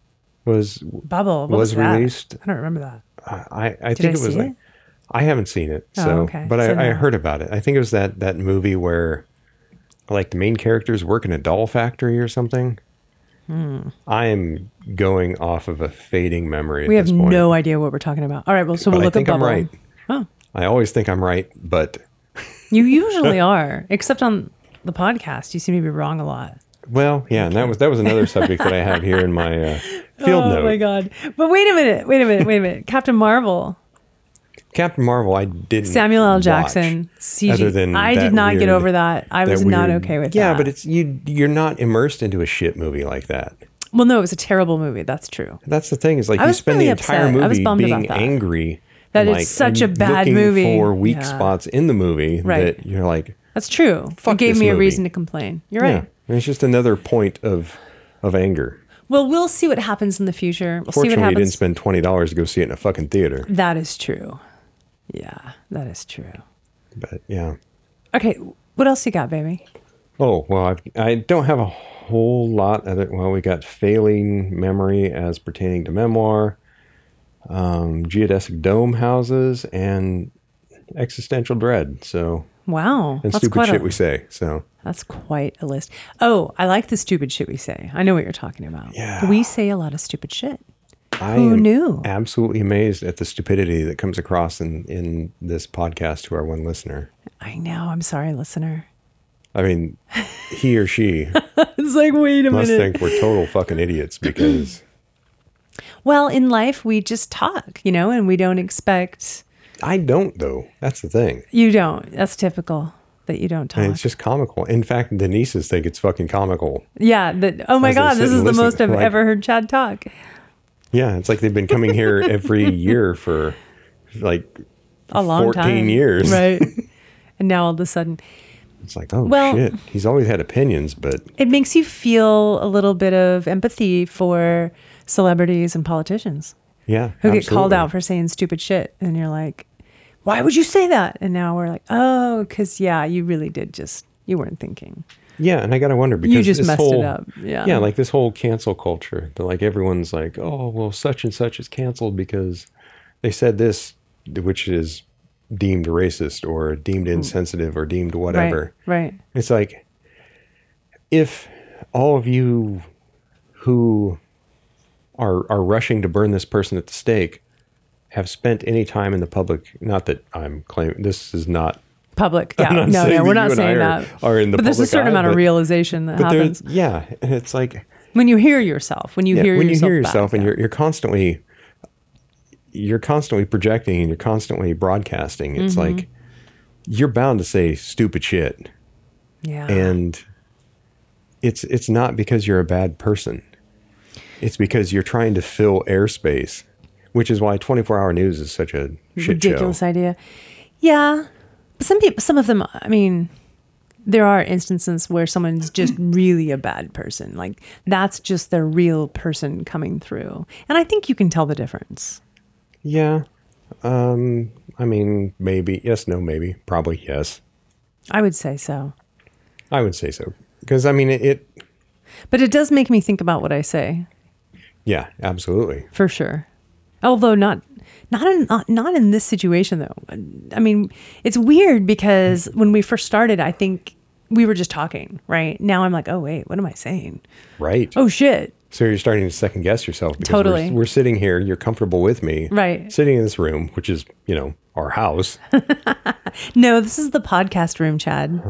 was Bubble. What was was, that? released. I don't remember that. I I Did think I it was see like. it? I haven't seen it, Oh, so okay. but So I, I no. heard about it. I think it was that that movie where, like, the main characters work in a doll factory or something. Hmm. I am going off of a fading memory. At We have this point. no idea what we're talking about. All right. Well, so we'll But I look think at I'm Bubble. right. Oh, I always think I'm right, but you usually are, except on the podcast. You seem to be wrong a lot. well, yeah, and that was that was another subject that I have here in my uh, field oh note. my God. But wait a minute. Wait a minute. Wait a minute. Captain Marvel. Captain Marvel, I didn't. Samuel L. watch, Jackson. C G. other than I that did not get weird- over that. I that was not weird- okay with yeah, that. but it's you. You're not immersed into a shit movie like that. Well, no, it was a terrible movie. That's true. That's the thing is like I you was spend really the entire upset. I was movie bummed about being that. angry That and, it's like, such a and bad looking movie. for weak Yeah. spots in the movie Right. that you're like, That's true. Fuck it gave this me a movie. reason to complain. You're yeah, right. and it's just another point of of anger. Well, we'll see what happens in the future. We'll see what Fortunately, you happens. didn't spend twenty dollars to go see it in a fucking theater. That is true. Yeah, that is true. But yeah. Okay, what else you got, baby? Oh well, I've, I don't have a whole lot. Other, well, we got failing memory as pertaining to memoir, um, geodesic dome houses, and existential dread. So Wow, and that's stupid quite shit a, we say. So That's quite a list. Oh, I like the stupid shit we say. I know what you're talking about. Yeah. We say a lot of stupid shit. I Who am knew? absolutely amazed at the stupidity that comes across in in this podcast to our one listener. I know. I'm sorry, listener. I mean, he or she It's like, wait a must minute. think we're total fucking idiots because Well, in life, we just talk, you know, and we don't expect. I don't though. That's the thing. You don't. That's typical that you don't talk. And it's just comical. In fact, the nieces think it's fucking comical. yeah. That. Oh my As they God, sit this and is the listen, most I've like- ever heard Chad talk. Yeah, it's like they've been coming here every year for like A long fourteen time. years. Right. And now all of a sudden. It's like, oh, Well- shit. He's always had opinions, but It makes you feel a little bit of empathy for celebrities and politicians yeah. who get called absolutely. out for saying stupid shit. And you're like, why would you say that? And now we're like, oh, because, yeah, you really did just, you weren't thinking. Yeah, and I gotta wonder because You just this messed whole, it up. Yeah. yeah, like this whole cancel culture. That like everyone's like, oh, well, such and such is canceled because they said this, which is deemed racist or deemed insensitive or deemed whatever. Right, right. It's like if all of you who are are rushing to burn this person at the stake have spent any time in the public. Not that I'm claiming this is not. Public. Yeah. I'm not No, saying no, that we're not you and I saying are- that. are in the but there's a public certain eye, amount of but- realization that But happens there's yeah, and it's like when you hear yourself, when you yeah, hear when you yourself hear back, yourself and yeah. you're you're constantly you're constantly projecting and you're constantly broadcasting. It's Mm-hmm. like you're bound to say stupid shit, Yeah. and it's it's not because you're a bad person. It's because you're trying to fill airspace, which is why twenty-four hour news is such a shit ridiculous show. idea. Yeah. But some people, some of them, I mean, there are instances where someone's just really a bad person. Like that's just their real person coming through. And I think you can tell the difference. Yeah. Um, I mean, maybe. Yes, no, maybe. Probably yes. I would say so. I would say so. Because, I mean, it, it, But it does make me think about what I say, yeah, absolutely. for sure. Although not not in not, not in this situation though. I mean, it's weird because when we first started, I think we were just talking, right? Now I'm like, "Oh, wait, what am I saying? Right. Oh shit." So you're starting to second guess yourself. Because Totally. We're, we're sitting here. You're comfortable with me. Right. Sitting in this room, which is, you know, our house. No, this is the podcast room, Chad.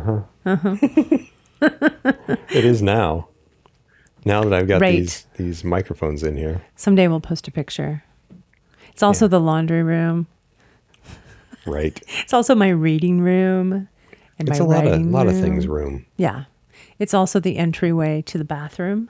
It is now. Now that I've got Right. these these microphones in here. Someday we'll post a picture. It's also Yeah. the laundry room. Right. It's also my reading room and It's my a lot of writing lot room. of things room. Yeah. It's also the entryway to the bathroom.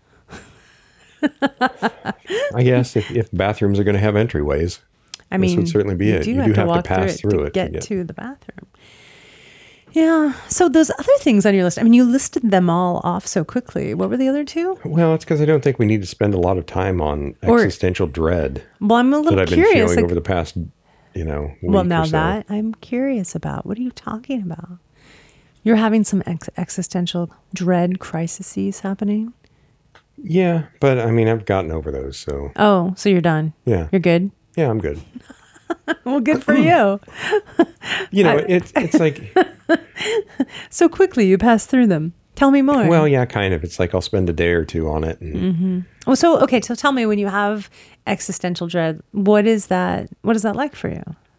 I guess if, if bathrooms are going to have entryways, I This mean, would certainly be you it. do You have do to have to walk pass through, through to it to get get- to the bathroom. Yeah. So those other things on your list, I mean, you listed them all off so quickly. What were the other two? well, it's because I don't think we need to spend a lot of time on Or- existential dread Well, I'm a that little I've been curious. feeling like- over the past, you know, week well, now or so. that I'm curious about, what are you talking about? You're having some ex- existential dread crises happening? Yeah, but I mean, I've gotten over those, so Oh, so you're done. yeah, You're good. yeah, I'm good. Well, good for you. You know, I- it's it's like, So quickly you pass through them. Tell me more. well, yeah, kind of. It's like I'll spend a day or two on it, and Oh, so okay. So tell me, when you have existential dread, what is that? What is that like for you?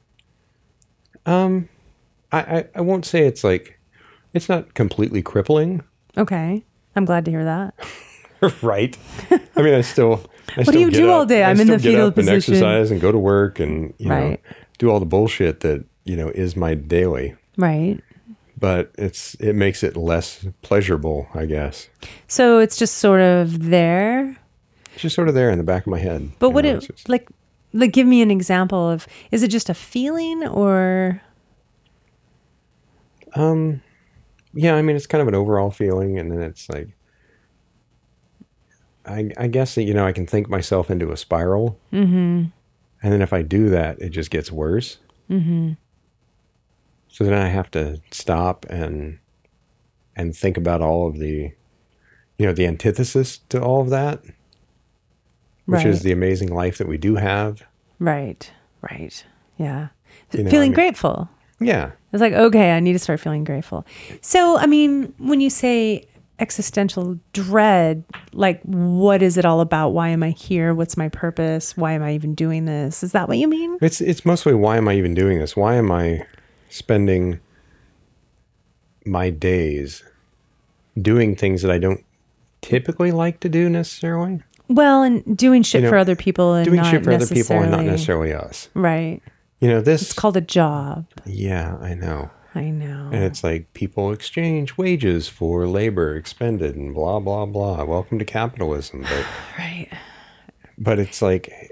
um, I, I I won't say it's like, it's not completely crippling, Okay, I'm glad to hear that. right? I mean, I still. I What do still you get do up- all day? I I'm in still the get fetal up and position. exercise and go to work and you know Right. do all the bullshit that you know is my daily. Right. But it's it makes it less pleasurable, I guess. So it's just sort of there. It's just sort of there in the back of my head. But you what know, it it's just- like? Like, give me an example of. Is it just a feeling or? Um, yeah, I mean, it's kind of an overall feeling, and then it's like, I, I guess that, you know, I can think myself into a spiral, Mm-hmm. and then if I do that, it just gets worse. Mm-hmm. So then I have to stop and and think about all of the, you know, the antithesis to all of that, which Right. is the amazing life that we do have. Right. Right. Yeah. You know, Feeling I mean- grateful. Yeah, It's like, okay, I need to start feeling grateful. So, I mean, when you say existential dread, like, what is it all about? Why am I here? What's my purpose? Why am I even doing this? Is that what you mean? it's it's mostly why am I even doing this? Why am I spending my days doing things that I don't typically like to do necessarily? Well, and doing shit You know, for other people and Doing not shit for other people and not necessarily- necessarily us. Right. You know, this It's called a job. yeah, I know. I know. And it's like people exchange wages for labor expended and blah blah blah. Welcome to capitalism, but Right. but it's like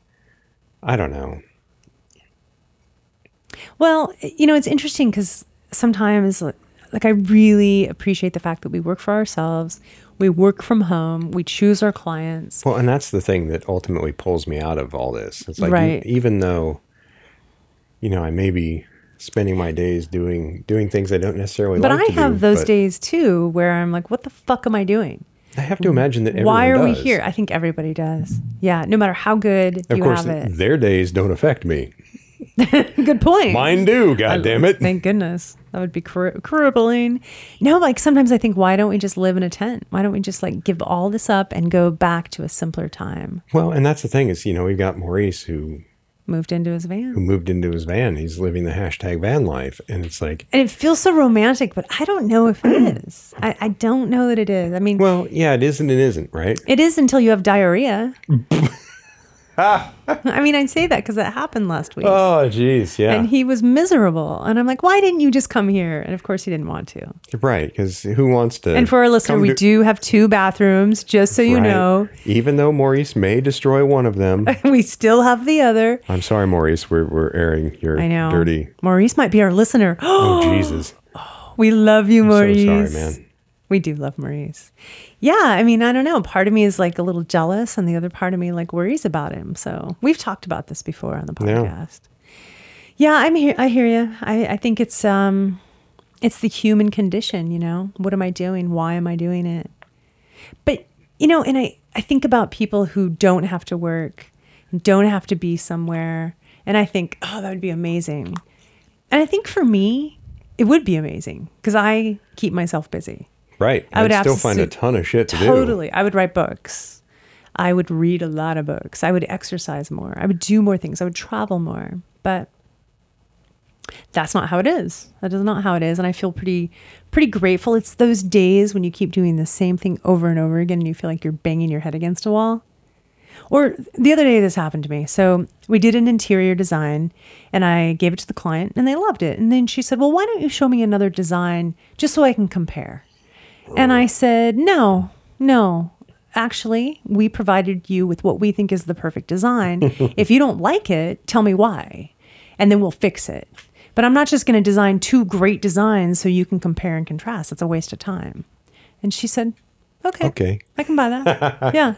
I don't know. Well, you know, it's interesting because sometimes, like, I really appreciate the fact that we work for ourselves. We work from home. We choose our clients. Well, and that's the thing that ultimately pulls me out of all this. It's like, Right. e- even though, you know, I may be spending my days doing doing things I don't necessarily But like I to have do, those but days too where I'm like, what the fuck am I doing? I have to imagine that everyone Why are we does. here? I think everybody does. Yeah, no matter how good Of you course, have it. their days don't affect me. Good point. Mine do, God damn it. Thank goodness. That would be cri- crippling. No, like sometimes I think, why don't we just live in a tent? Why don't we just like give all this up and go back to a simpler time? Well, and that's the thing is, you know, we've got Maurice who Moved into his van. who moved into his van. He's living the hashtag van life. And it's like, And it feels so romantic, but I don't know if it is. I, I don't know that it is. I mean, well, yeah, it is and it isn't, right? it is until you have diarrhea. I mean, I say that because that happened last week. Oh, geez, yeah. And he was miserable. And I'm like, why didn't you just come here? And of course, he didn't want to. Right, because who wants to... And for our listener, come we to- do have two bathrooms, just so you Right. know. Even though Maurice may destroy one of them. We still have the other. I'm sorry, Maurice, we're, we're airing your I know. dirty... Maurice might be our listener. Oh, Jesus. We love you, I'm so Maurice. sorry, man. We do love Maurice. Yeah, I mean, I don't know. Part of me is like a little jealous, and the other part of me like worries about him. So we've talked about this before on the podcast. Yeah, I'm here. I hear you. I, I think it's um, it's the human condition. You know, what am I doing? Why am I doing it? But you know, and I I think about people who don't have to work, don't have to be somewhere, and I think, oh, that would be amazing. And I think for me, it would be amazing because I keep myself busy. Right. I would I'd still find a absolutely- ton of shit to do. Totally. I would write books. I would read a lot of books. I would exercise more. I would do more things. I would travel more. But that's not how it is. That is not how it is. And I feel pretty, pretty grateful. It's those days when you keep doing the same thing over and over again and you feel like you're banging your head against a wall. Or the other day this happened to me. So we did an interior design and I gave it to the client and they loved it. And then she said, well, why don't you show me another design just so I can compare? And I said, no, no. Actually, we provided you with what we think is the perfect design. If you don't like it, tell me why. And then we'll fix it. But I'm not just going to design two great designs so you can compare and contrast. It's a waste of time. And she said, okay, Okay. I can buy that. Yeah.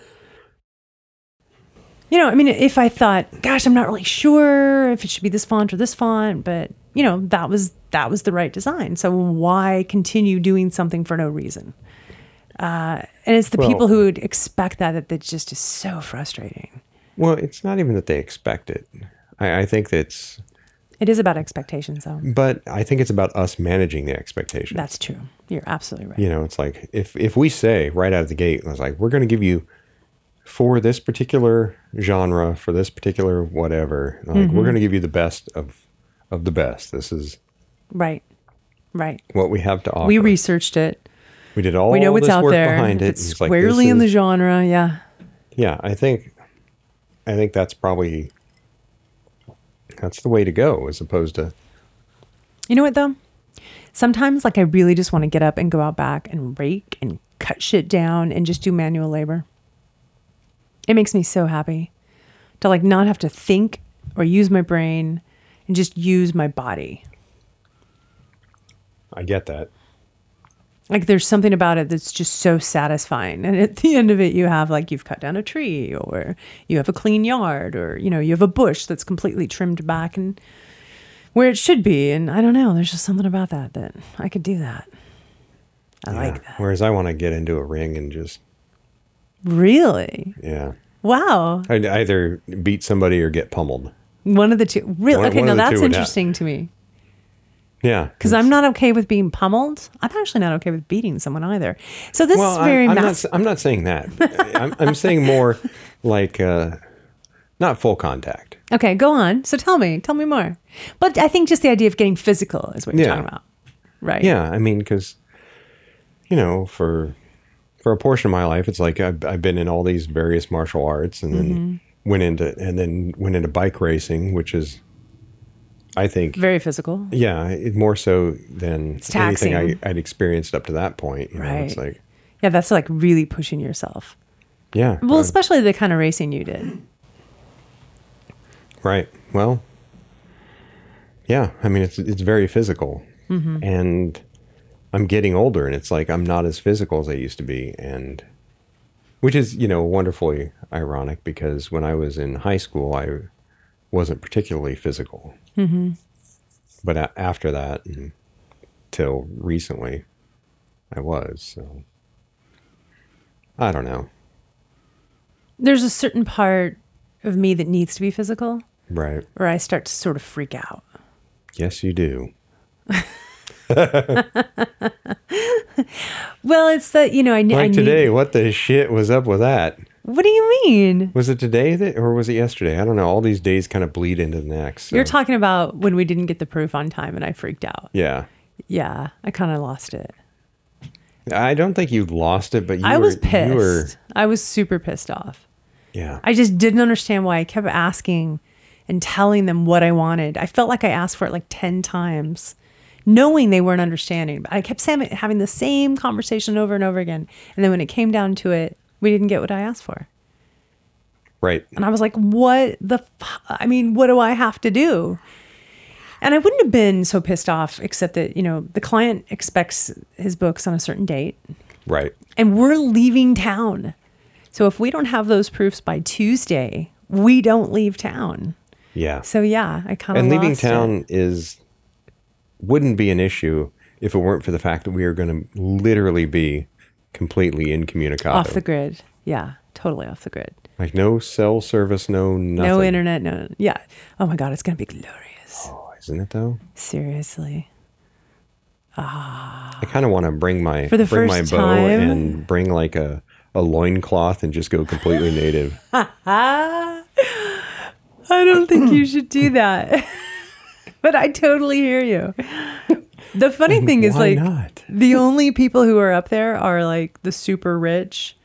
You know, I mean, if I thought, gosh, I'm not really sure if it should be this font or this font, but you know, that was that was the right design. So why continue doing something for no reason? Uh, and it's the Well- people who would expect that that that just is so frustrating. Well, it's not even that they expect it. I, I think that's... It is about expectations, though. But I think it's about us managing the expectations. That's true. You're absolutely right. You know, it's like if, if we say right out of the gate, I was like, we're going to give you for this particular genre, for this particular whatever, like Mm-hmm. we're going to give you the best of of the best. This is Right. Right. what we have to offer. We researched it. We did all We know what's this out work there. behind it. It's It's like, squarely this in the is- genre. Yeah. Yeah, I think I think that's probably that's the way to go, as opposed to You know what, though? Sometimes, like, I really just want to get up and go out back and rake and cut shit down and just do manual labor. It makes me so happy to, like, not have to think or use my brain and just use my body. I get that. Like, there's something about it that's just so satisfying. And at the end of it, you have, like, you've cut down a tree or you have a clean yard or, you know, you have a bush that's completely trimmed back and where it should be. And I don't know, there's just something about that that I could do that. I Yeah. like that. Whereas I want to get into a ring and just Really? yeah, Wow. I'd either beat somebody or get pummeled. One of the two. Really? One- Okay, one now of the that's two would interesting to me. Yeah, Because I'm not okay with being pummeled. I'm actually not okay with beating someone either. So this well, is very I'm, I'm, mass- not, I'm not saying that. I'm, I'm saying more like uh, not full contact. Okay, go on. So tell me. Tell me more. But I think just the idea of getting physical is what you're Yeah. talking about. Right? Yeah, I mean, because you know, for for a portion of my life, it's like I've, I've been in all these various martial arts, and then Mm-hmm. went into and then went into bike racing, which is, I think, Very physical. yeah, it, more so than anything I, taxing. I'd experienced up to that point. You know, it's Right. like, Yeah, that's like really pushing yourself. yeah, Well, uh, especially the kind of racing you did. right. Well, yeah, I mean, it's it's very physical Mm-hmm. And I'm getting older, and it's like I'm not as physical as I used to be. And which is, you know, wonderfully ironic because when I was in high school, I wasn't particularly physical. Mm-hmm. But a- after that, until recently, I was. So I don't know. There's a certain part of me that needs to be physical, Right. or I start to sort of freak out. Yes, you do. Well, it's that, you know, I, ne- I Like need... today, what the shit was up with that? What do you mean? Was it today that, or was it yesterday? I don't know. All these days kind of bleed into the next. So. You're talking about when we didn't get the proof on time and I freaked out. Yeah. Yeah, I kind of lost it. I don't think you lost it, but you I were, was pissed. You were, I was super pissed off. yeah. I just didn't understand why I kept asking and telling them what I wanted. I felt like I asked for it like ten times, knowing they weren't understanding. But I kept saying, having the same conversation over and over again. And then when it came down to it, we didn't get what I asked for. Right. And I was like, what the, f- I mean, what do I have to do? And I wouldn't have been so pissed off, except that, you know, the client expects his books on a certain date Right. and we're leaving town. So if we don't have those proofs by Tuesday, we don't leave town. Yeah. So yeah, I kind of And leaving lost town it. is, wouldn't be an issue if it weren't for the fact that we are going to literally be completely incommunicado. Off the grid. Yeah, totally off the grid. Like no cell service, no nothing. No internet, no. Yeah. Oh my God, it's going to be glorious. Oh, isn't it though? Seriously. I kind of want to bring my For the bring first my bow time? and bring like a, a loincloth and just go completely native. I don't think you should do that. But I totally hear you. The funny thing is, Why like, not? the only people who are up there are like the super rich,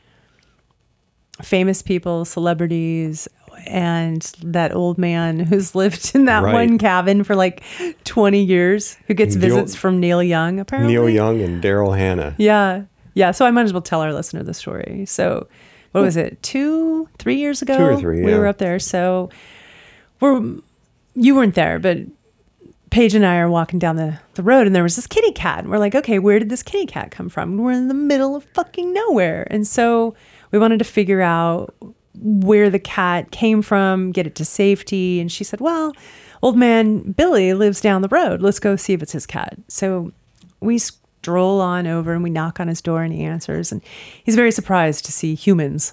famous people, celebrities, and that old man who's lived in that Right. one cabin for like twenty years, who gets The visits old- from Neil Young, apparently. Neil Young and Daryl Hannah. Yeah. Yeah. So I might as well tell our listener the story. So what was it? Two, three years ago? Two or three, We yeah. were up there. So we're, you weren't there, but Paige and I are walking down the, the road and there was this kitty cat. And we're like, okay, where did this kitty cat come from? We're in the middle of fucking nowhere. And so we wanted to figure out where the cat came from, get it to safety. And she said, well, old man Billy lives down the road. Let's go see if it's his cat. So we stroll on over and we knock on his door and he answers. And he's very surprised to see humans.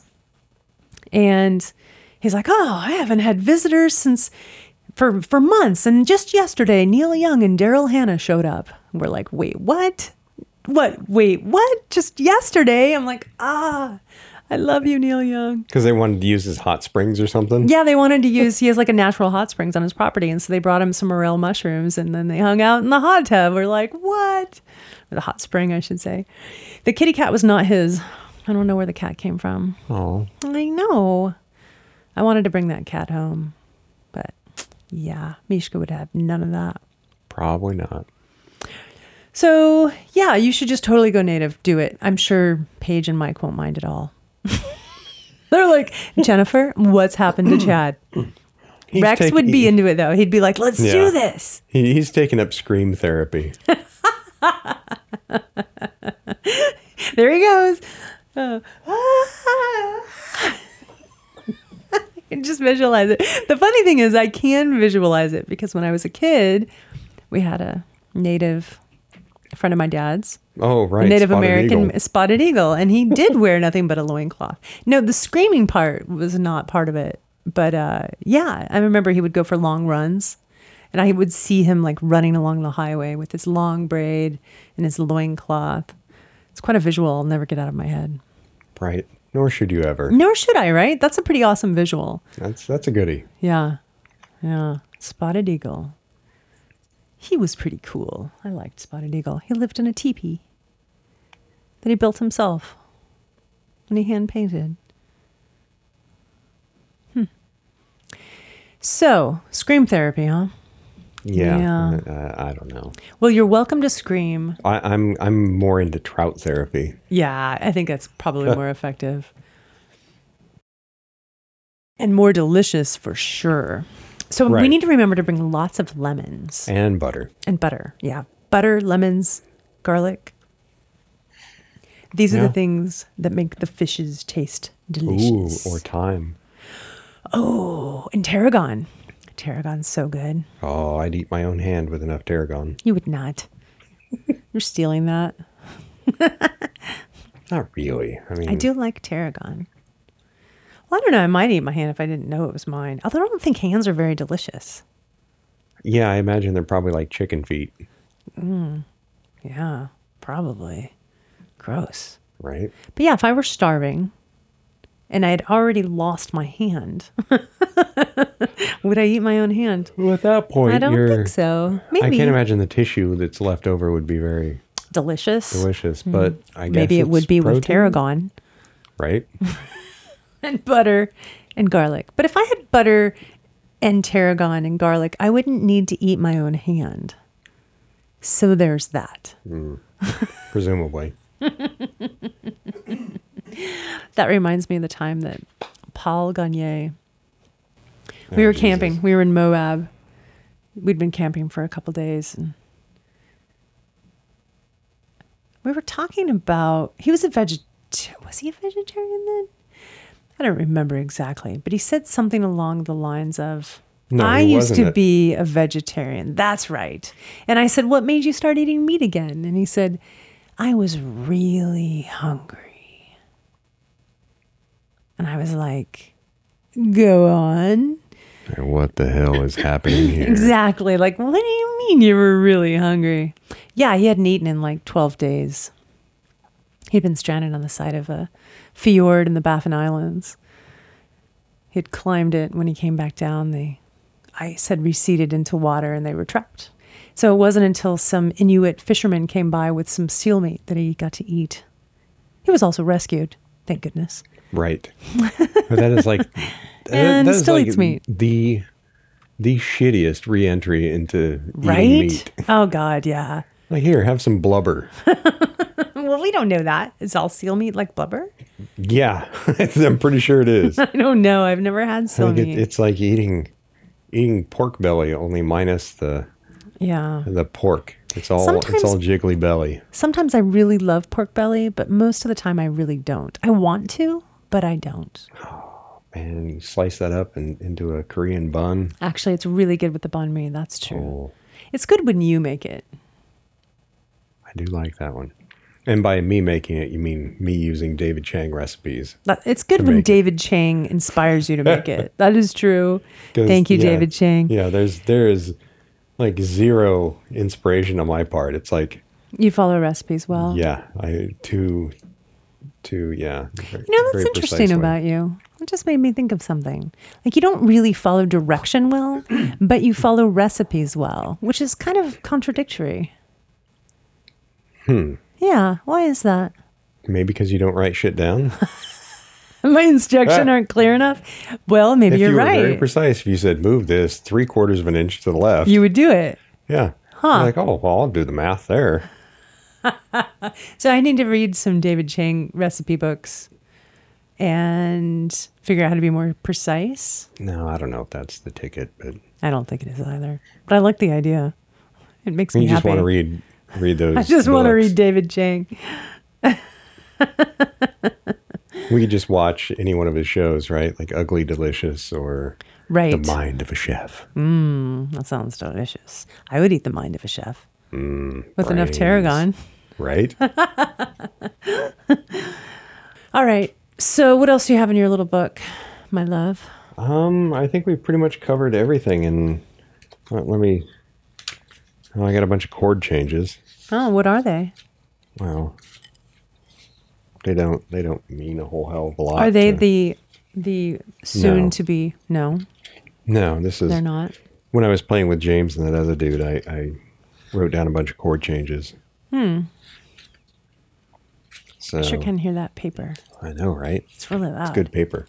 And he's like, oh, I haven't had visitors since for, for months. And just yesterday, Neil Young and Daryl Hannah showed up. And we're like, wait, what? What? Wait, what? Just yesterday? I'm like, ah, I love you, Neil Young. Because they wanted to use his hot springs or something. Yeah, they wanted to use, he has like a natural hot springs on his property. And so they brought him some morel mushrooms and then they hung out in the hot tub. We're like, what? Or the hot spring, I should say. The kitty cat was not his. I don't know where the cat came from. Oh, I know. I wanted to bring that cat home. But yeah, Mishka would have none of that. probably not. So yeah, you should just totally go native. Do it. I'm sure Paige and Mike won't mind at all. They're like, Jennifer, what's happened to Chad? He's Rex take- would be he- into it though. He'd be like, let's Yeah. do this. He, he's taking up scream therapy. There he goes. Uh, I can just visualize it. The funny thing is I can visualize it because when I was a kid, we had a native friend of my dad's, Oh, right. a Native Spotted American eagle. spotted eagle, and he did wear nothing but a loincloth. No, the screaming part was not part of it. But uh, yeah, I remember he would go for long runs, and I would see him like running along the highway with his long braid and his loincloth. It's quite a visual I'll never get out of my head. Right. Nor should you ever. Nor should I, right? That's a pretty awesome visual. That's that's a goodie. Yeah. Yeah. Spotted eagle. He was pretty cool. I liked Spotted Eagle. He lived in a teepee that he built himself and he hand painted. Hmm. So, scream therapy, huh? Yeah. Yeah. Uh, I don't know. Well, you're welcome to scream. I, I'm I'm more into trout therapy. Yeah, I think that's probably more effective. And more delicious for sure. So we Right. need to remember to bring lots of lemons And butter. and butter. Yeah. butter, lemons, garlic. These are Yeah. the things that make the fishes taste delicious. Ooh, or thyme. Oh, and tarragon. Tarragon's so good. Oh, I'd eat my own hand with enough tarragon. You would not. You're stealing that. Not really. I mean, I do like tarragon. Well, I don't know. I might eat my hand if I didn't know it was mine. Although I don't think hands are very delicious. Yeah, I imagine they're probably like chicken feet, Yeah, probably. Gross. right? But yeah, if I were starving and I had already lost my hand, would I eat my own hand? Well, at that point, I don't you're, think so. Maybe. I can't imagine the tissue that's left over would be very Delicious. delicious, but I guess Maybe it it's would be with protein, tarragon right? and butter and garlic. But if I had butter and tarragon and garlic, I wouldn't need to eat my own hand. So there's that. Presumably. That reminds me of the time that Paul Gagne, we Oh, were Jesus. camping. We were in Moab. We'd been camping for a couple days. And we were talking about, he was a vegetarian. Was he a vegetarian then? I don't remember exactly. But he said something along the lines of, No, I he used wasn't to a- be a vegetarian. That's right. And I said, what made you start eating meat again? And he said, I was really hungry. And I was like, go on. What the hell is happening here? Exactly. Like, what do you mean you were really hungry? Yeah, he hadn't eaten in like twelve days. He'd been stranded on the side of a fjord in the Baffin Islands. He'd climbed it. When he came back down, the ice had receded into water and they were trapped. So it wasn't until some Inuit fishermen came by with some seal meat that he got to eat. He was also rescued, thank goodness. Right. But that is like that- And that is still like eats meat. The the shittiest re-entry into Right? eating meat. Oh, God, yeah. Like, here, have some blubber. Well, we don't know that. Is all seal meat like blubber? Yeah, I'm pretty sure it is. I I don't know. I've never had seal think it, meat. it's like eating eating pork belly, only minus the Yeah. the pork. It's all Sometimes- it's all jiggly belly. Sometimes I really love pork belly, but most of the time I really don't. I want to, but I don't. And you slice that up and into a Korean bun. Actually, it's really good with the banh mi. That's true. Oh, It's good when you make it. I do like that one. And by me making it, you mean me using David Chang recipes. That- It's good To when make it. David Chang inspires you to make it. That is true. 'Cause, Thank you, yeah, David Chang. Yeah, there's there is like zero inspiration on my part. It's like, You follow recipes well. yeah, I too too yeah. You know, that's interesting about you. It just made me think of something. Like, you don't really follow direction well, but you follow recipes well, which is kind of contradictory. Hmm. Yeah. Why is that? Maybe because you don't write shit down. My instructions aren't clear enough. Well, maybe If you're you were very right. precise, if you said move this three quarters of an inch to the left, You would do it. yeah, Huh. You're like, oh well, I'll do the math there. So I need to read some David Chang recipe books and figure out how to be more precise. No, I don't know if that's the ticket, but I don't think it is either. But I like the idea. It makes you me just happy. want to read read those. I just want to books. read David Chang. We could just watch any one of his shows, right? Like Ugly Delicious or Right. The Mind of a Chef. That sounds delicious. I would eat the mind of a chef with enough brains. tarragon. Right? All right. So what else do you have in your little book, my love? um, I think we've pretty much covered everything. And let, let me. Oh, I got a bunch of chord changes. Oh, what are they? Well, they don't. They don't mean a whole hell of a lot. Are they to- the the soon No. to be? No, No, this is they're not. when I was playing with James and that other dude. I, I wrote down a bunch of chord changes. Hmm. So I sure can hear that paper. I know, right? It's really loud. Good paper.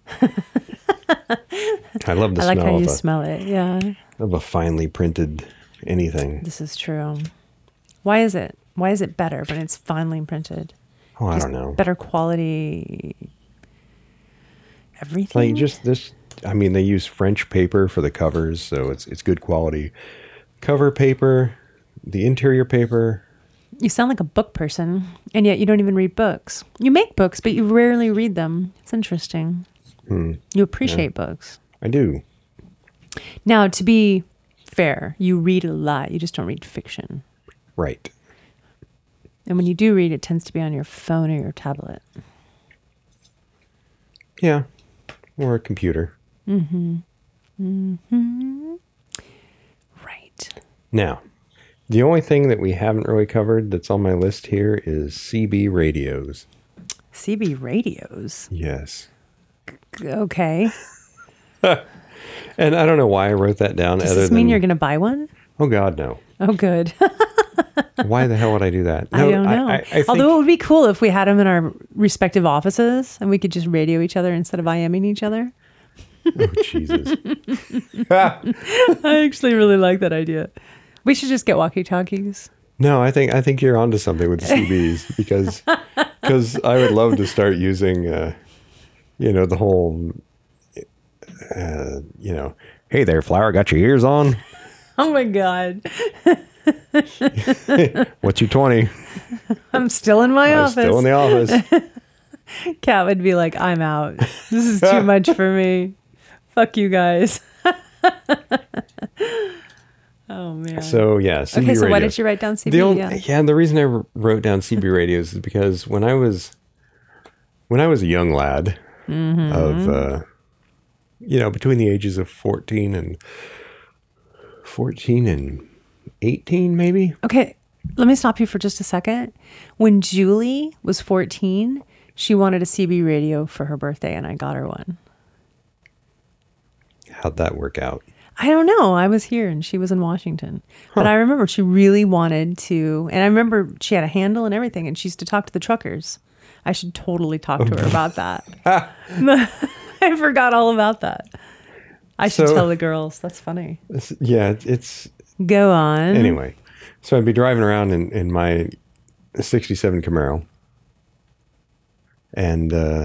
I love the I like smell how of you a, smell it. Yeah, of a finely printed anything. this is true. Why is it? Why is it better when it's finely printed? Oh, I Just don't know. Better quality. Everything. Like just this. I mean, they use French paper for the covers, so it's it's good quality cover paper. the interior paper. You sound like a book person, and yet you don't even read books. You make books, but you rarely read them. It's interesting. Hmm. You appreciate Yeah. books. I do. Now, to be fair, you read a lot. You just don't read fiction. Right. And when you do read, it tends to be on your phone or your tablet. Yeah. Or a computer. Mm-hmm. Mm-hmm. Right. Now, the only thing that we haven't really covered that's on my list here is C B radios. C B radios. Yes. Okay. And I don't know why I wrote that down. Does other this than, mean you're going to buy one? Oh, God, no. Oh, good. Why the hell would I do that? I don't know. I, I, I think, Although it would be cool if we had them in our respective offices and we could just radio each other instead of IMing each other. Oh, Jesus. I actually really like that idea. We should just get walkie-talkies. No, I think I think you're onto something with the C Bs because because I would love to start using, uh, you know, the whole, uh, you know, hey there, Flower, got your ears on? Oh my God. What's your twenty? I'm still in my I'm office. still in the office. Kat would be like, I'm out. This is too much for me. Fuck you guys. Oh, man. So, yeah, C B okay, so radio. why did you write down C B? The only, yeah. yeah, the reason I wrote down C B radios is because when I was when I was a young lad Mm-hmm. of uh, you know, between the ages of fourteen and fourteen and eighteen, maybe. Okay, let me stop you for just a second. When Julie was fourteen, she wanted a C B radio for her birthday, and I got her one. How'd that work out? I don't know. I was here and she was in Washington. But I remember she really wanted to, and I remember she had a handle and everything, and she used to talk to the truckers. I should totally talk to her about that. I forgot all about that. I should So- tell the girls. That's funny. It's, yeah, it's Go on. anyway. So I'd be driving around in, in my sixty-seven Camaro. And uh,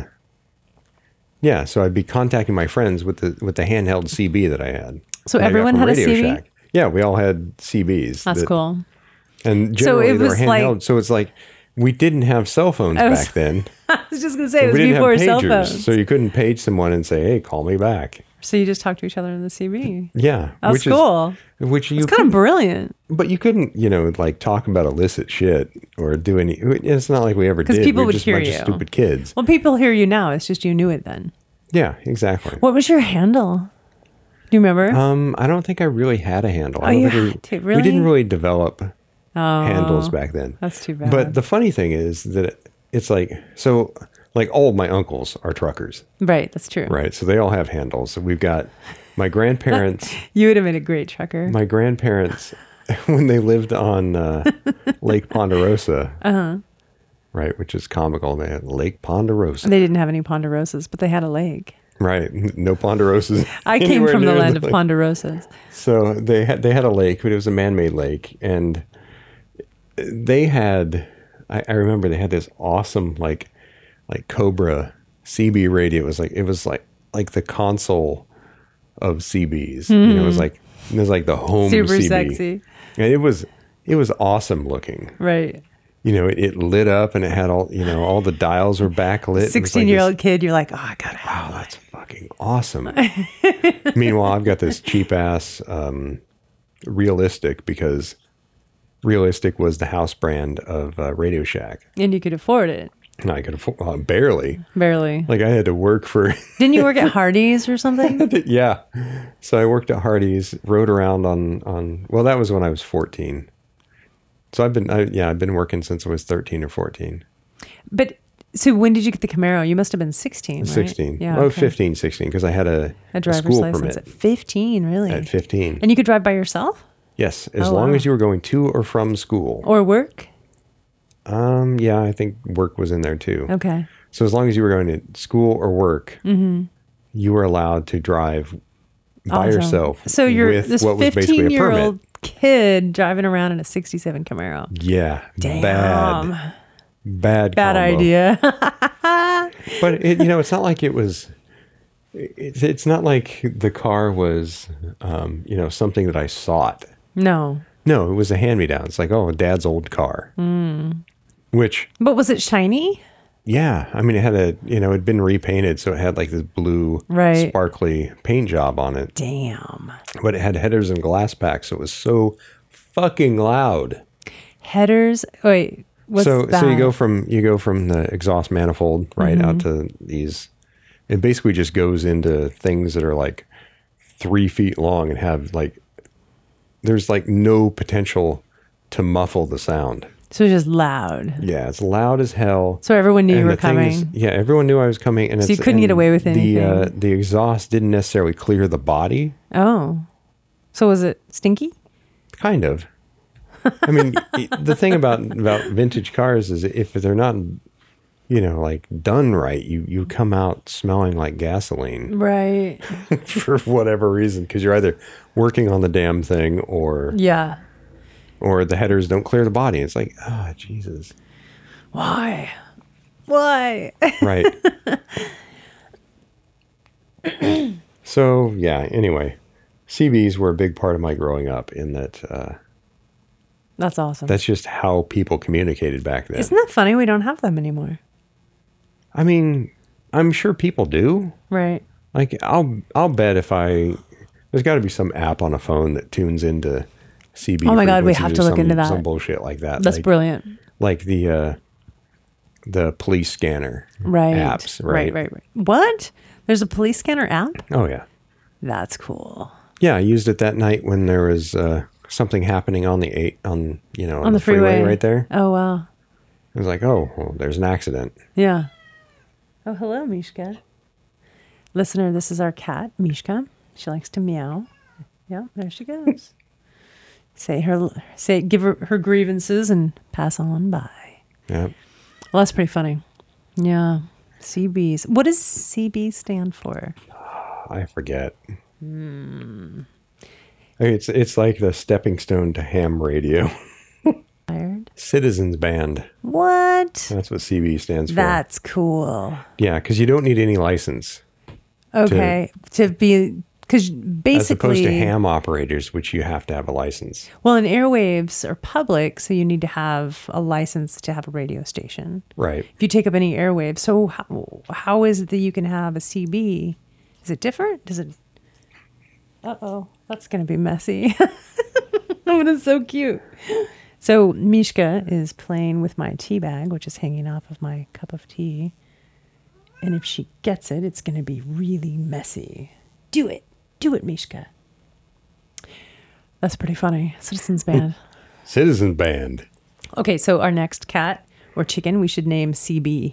yeah, so I'd be contacting my friends with the with the handheld C B that I had. So that I got everyone from had a Radio C B? Shack. Yeah, we all had C Bs. That's that- cool. And So generally it they were was like- handheld. So it's like we didn't have cell phones I was- back then. I was just going to say, it was we didn't before have cell pagers, phones. so you couldn't page someone and say, "Hey, call me back." So you just talk to each other in the C B. Yeah, That's which cool. Is, which you It's kind of brilliant. but you couldn't, you know, like talk about illicit shit or do any. It's not like we ever 'Cause did. people we were would just hear a bunch you. of stupid kids. Well, people hear you now. It's just you knew it then. Yeah, exactly. What was your handle? Do you remember? Um, I don't think I really had a handle. I Oh, don't you think we, had to, we didn't really? really develop oh, handles back then. That's too bad. But the funny thing is that it, it's like so. Like all of my uncles are truckers, right, that's true. right? So they all have handles. So we've got my grandparents. You would have been a great trucker. my grandparents, when they lived on uh, Lake Ponderosa, Uh-huh. right, which is comical. They had Lake Ponderosa, They didn't have any ponderosas, but they had a lake. right? No Ponderosas. I came anywhere from the near land of lake. ponderosas. So they had they had a lake, but it was a man-made lake, and they had. I, I remember they had this awesome like like Cobra C B radio. It was like it was like like the console of C Bs. You know, it was like it was like the home Super C B. sexy. And it was it was awesome looking. Right. You know, it, it lit up and it had all you know all the dials were backlit. sixteen-year-old kid, you're like, oh, I got to have Wow, one. that's fucking awesome. Meanwhile, I've got this cheap ass um, Realistic because Realistic was the house brand of uh, Radio Shack, And you could afford it. and I could afford uh, barely. Barely. Like I had to work for. Didn't you work at Hardee's or something? Yeah, so I worked at Hardee's, rode around on on. Well, that was when I was fourteen. So I've been, I, yeah, I've been working since I was thirteen or fourteen. But so when did you get the Camaro? You must have been sixteen, right? sixteen. Yeah. Oh, okay. fifteen, sixteen, because I had a, A driver's school license permit at fifteen, really? at fifteen. And you could drive by yourself Yes, as Oh, long wow. as you were going to or from school. or work? Um, yeah, I think work was in there too. Okay. So as long as you were going to school or work, Mm-hmm. you were allowed to drive by Awesome. yourself. So you're with this what was basically a fifteen-year-old permit. kid driving around in a sixty-seven Camaro. Yeah, Damn. bad, bad, Bad combo. idea. But it, you know, it's not like it was. It's it's not like the car was, um, you know, something that I sought. No. No, it was a hand-me-down. It's like, oh, Dad's old car. Mm. Which, But was it shiny? yeah, I mean, it had a, you know, it'd been repainted, so it had like this blue, Right. sparkly paint job on it. Damn. But it had headers and glass packs, so it was so fucking loud. Headers. Wait, what's so that? so you go from you go from the exhaust manifold right Mm-hmm. out to these. It basically just goes into things that are like three feet long and have like there's like no potential to muffle the sound. So it's just loud. Yeah, it's loud as hell. So everyone knew And you were the thing is- coming. yeah, everyone knew I was coming, and So you it's- couldn't get and away with The uh, anything. the exhaust didn't necessarily clear the body. Oh. So was it stinky? Kind of. I mean, it- the thing about about vintage cars is if they're not, you know, like done right, you you come out smelling like gasoline Right. for whatever reason, because you're either working on the damn thing or Yeah. or the headers don't clear the body. It's like, ah, Jesus. Why? Why? Right. So yeah. Anyway, C Bs were a big part of my growing up. In that, uh, That's awesome. that's just how people communicated back then. Isn't that funny? We don't have them anymore. I mean, I'm sure people do. Right. Like, I'll I'll bet if I there's got to be some app on a phone that tunes into C B. Oh my God, we frequencies have or to look some- into that. Some bullshit like that. That's like, brilliant. Like the uh, the police scanner Right. apps, Right, right? right, right. What? There's a police scanner app? Oh yeah, That's cool. yeah. I used it that night when there was uh, something happening on the eight on you know on, On the freeway. right there. Oh, wow. It was like, oh, well, there's an accident. Yeah. Oh, hello, Mishka. Listener, this is our cat, Mishka. She likes to meow. Yeah, there she goes. say her, say, give her her grievances and pass on by. Yeah. Well, that's pretty funny. Yeah. C Bs. What does C B stand for? I forget. Hmm. It's it's like the stepping stone to ham radio. Tired? Citizens Band. What? That's what C B stands for. That's cool. Yeah, because you don't need any license. Okay. To, be, because As basically. opposed to ham operators, which you have to have a license. Well, and airwaves are public, so you need to have a license to have a radio station. Right. If you take up any airwaves, so how, how is it that you can have a C B? Is it different? Does it? Uh-oh, that's going to be messy. Oh, it is so cute. So Mishka is playing with my tea bag, which is hanging off of my cup of tea. And if she gets it, it's going to be really messy. Do it. Do it, Mishka. That's pretty funny. Citizens Band. Citizens Band. Okay, so our next cat or chicken, we should name C B.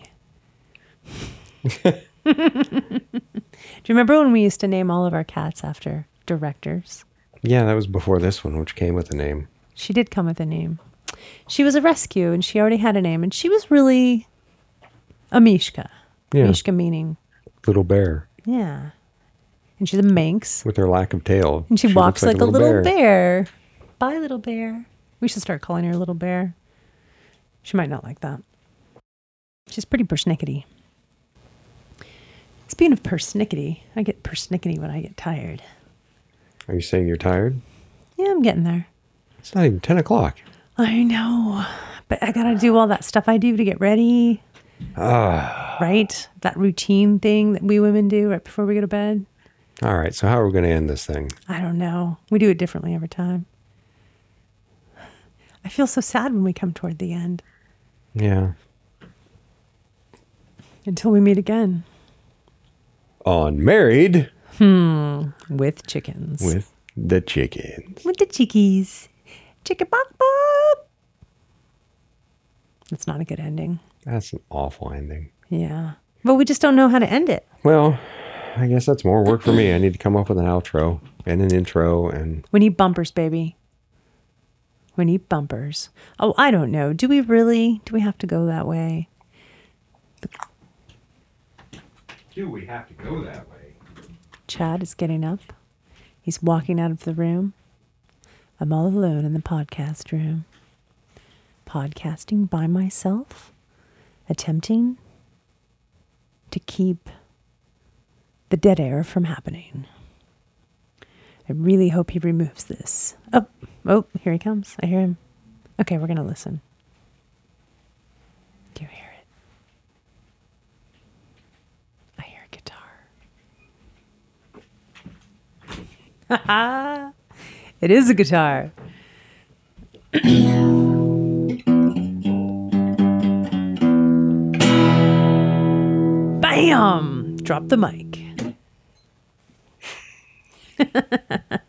Do you remember when we used to name all of our cats after directors? Yeah, that was before this one, which came with a name. She did come with a name. She was a rescue, and she already had a name, and she was really a Mishka. Yeah. Mishka meaning, Little bear yeah. And she's a Manx, with her lack of tail. and she, walks looks like, a little bear. Bye, little bear. We should start calling her Little Bear. She might not like that. She's pretty persnickety. Speaking of persnickety, I get persnickety when I get tired. Are you saying you're tired? Yeah, I'm getting there. It's not even ten o'clock. I know, but I gotta do all that stuff I do to get ready. Ah. Right? That routine thing that we women do right before we go to bed. All right, so how are we going to end this thing? I don't know. We do it differently every time. I feel so sad when we come toward the end. Yeah. Until we meet again. On Married With chickens. with the Chickens. With the chickies. Chicka bop bop. It's not a good ending. That's an awful ending. Yeah. But we just don't know how to end it. Well, I guess that's more work for me. I need to come up with an outro and an intro and We need bumpers, baby. We need bumpers. Oh, I don't know. Do we really? Do we have to go that way? do we have to go that way? Chad is getting up. He's walking out of the room. I'm all alone in the podcast room. Podcasting by myself. Attempting to keep the dead air from happening. I really hope he removes this. Oh, Oh, here he comes. I hear him. Okay, we're going to listen. Do you hear it? I hear a guitar. It is a guitar. Bam! Drop the mic.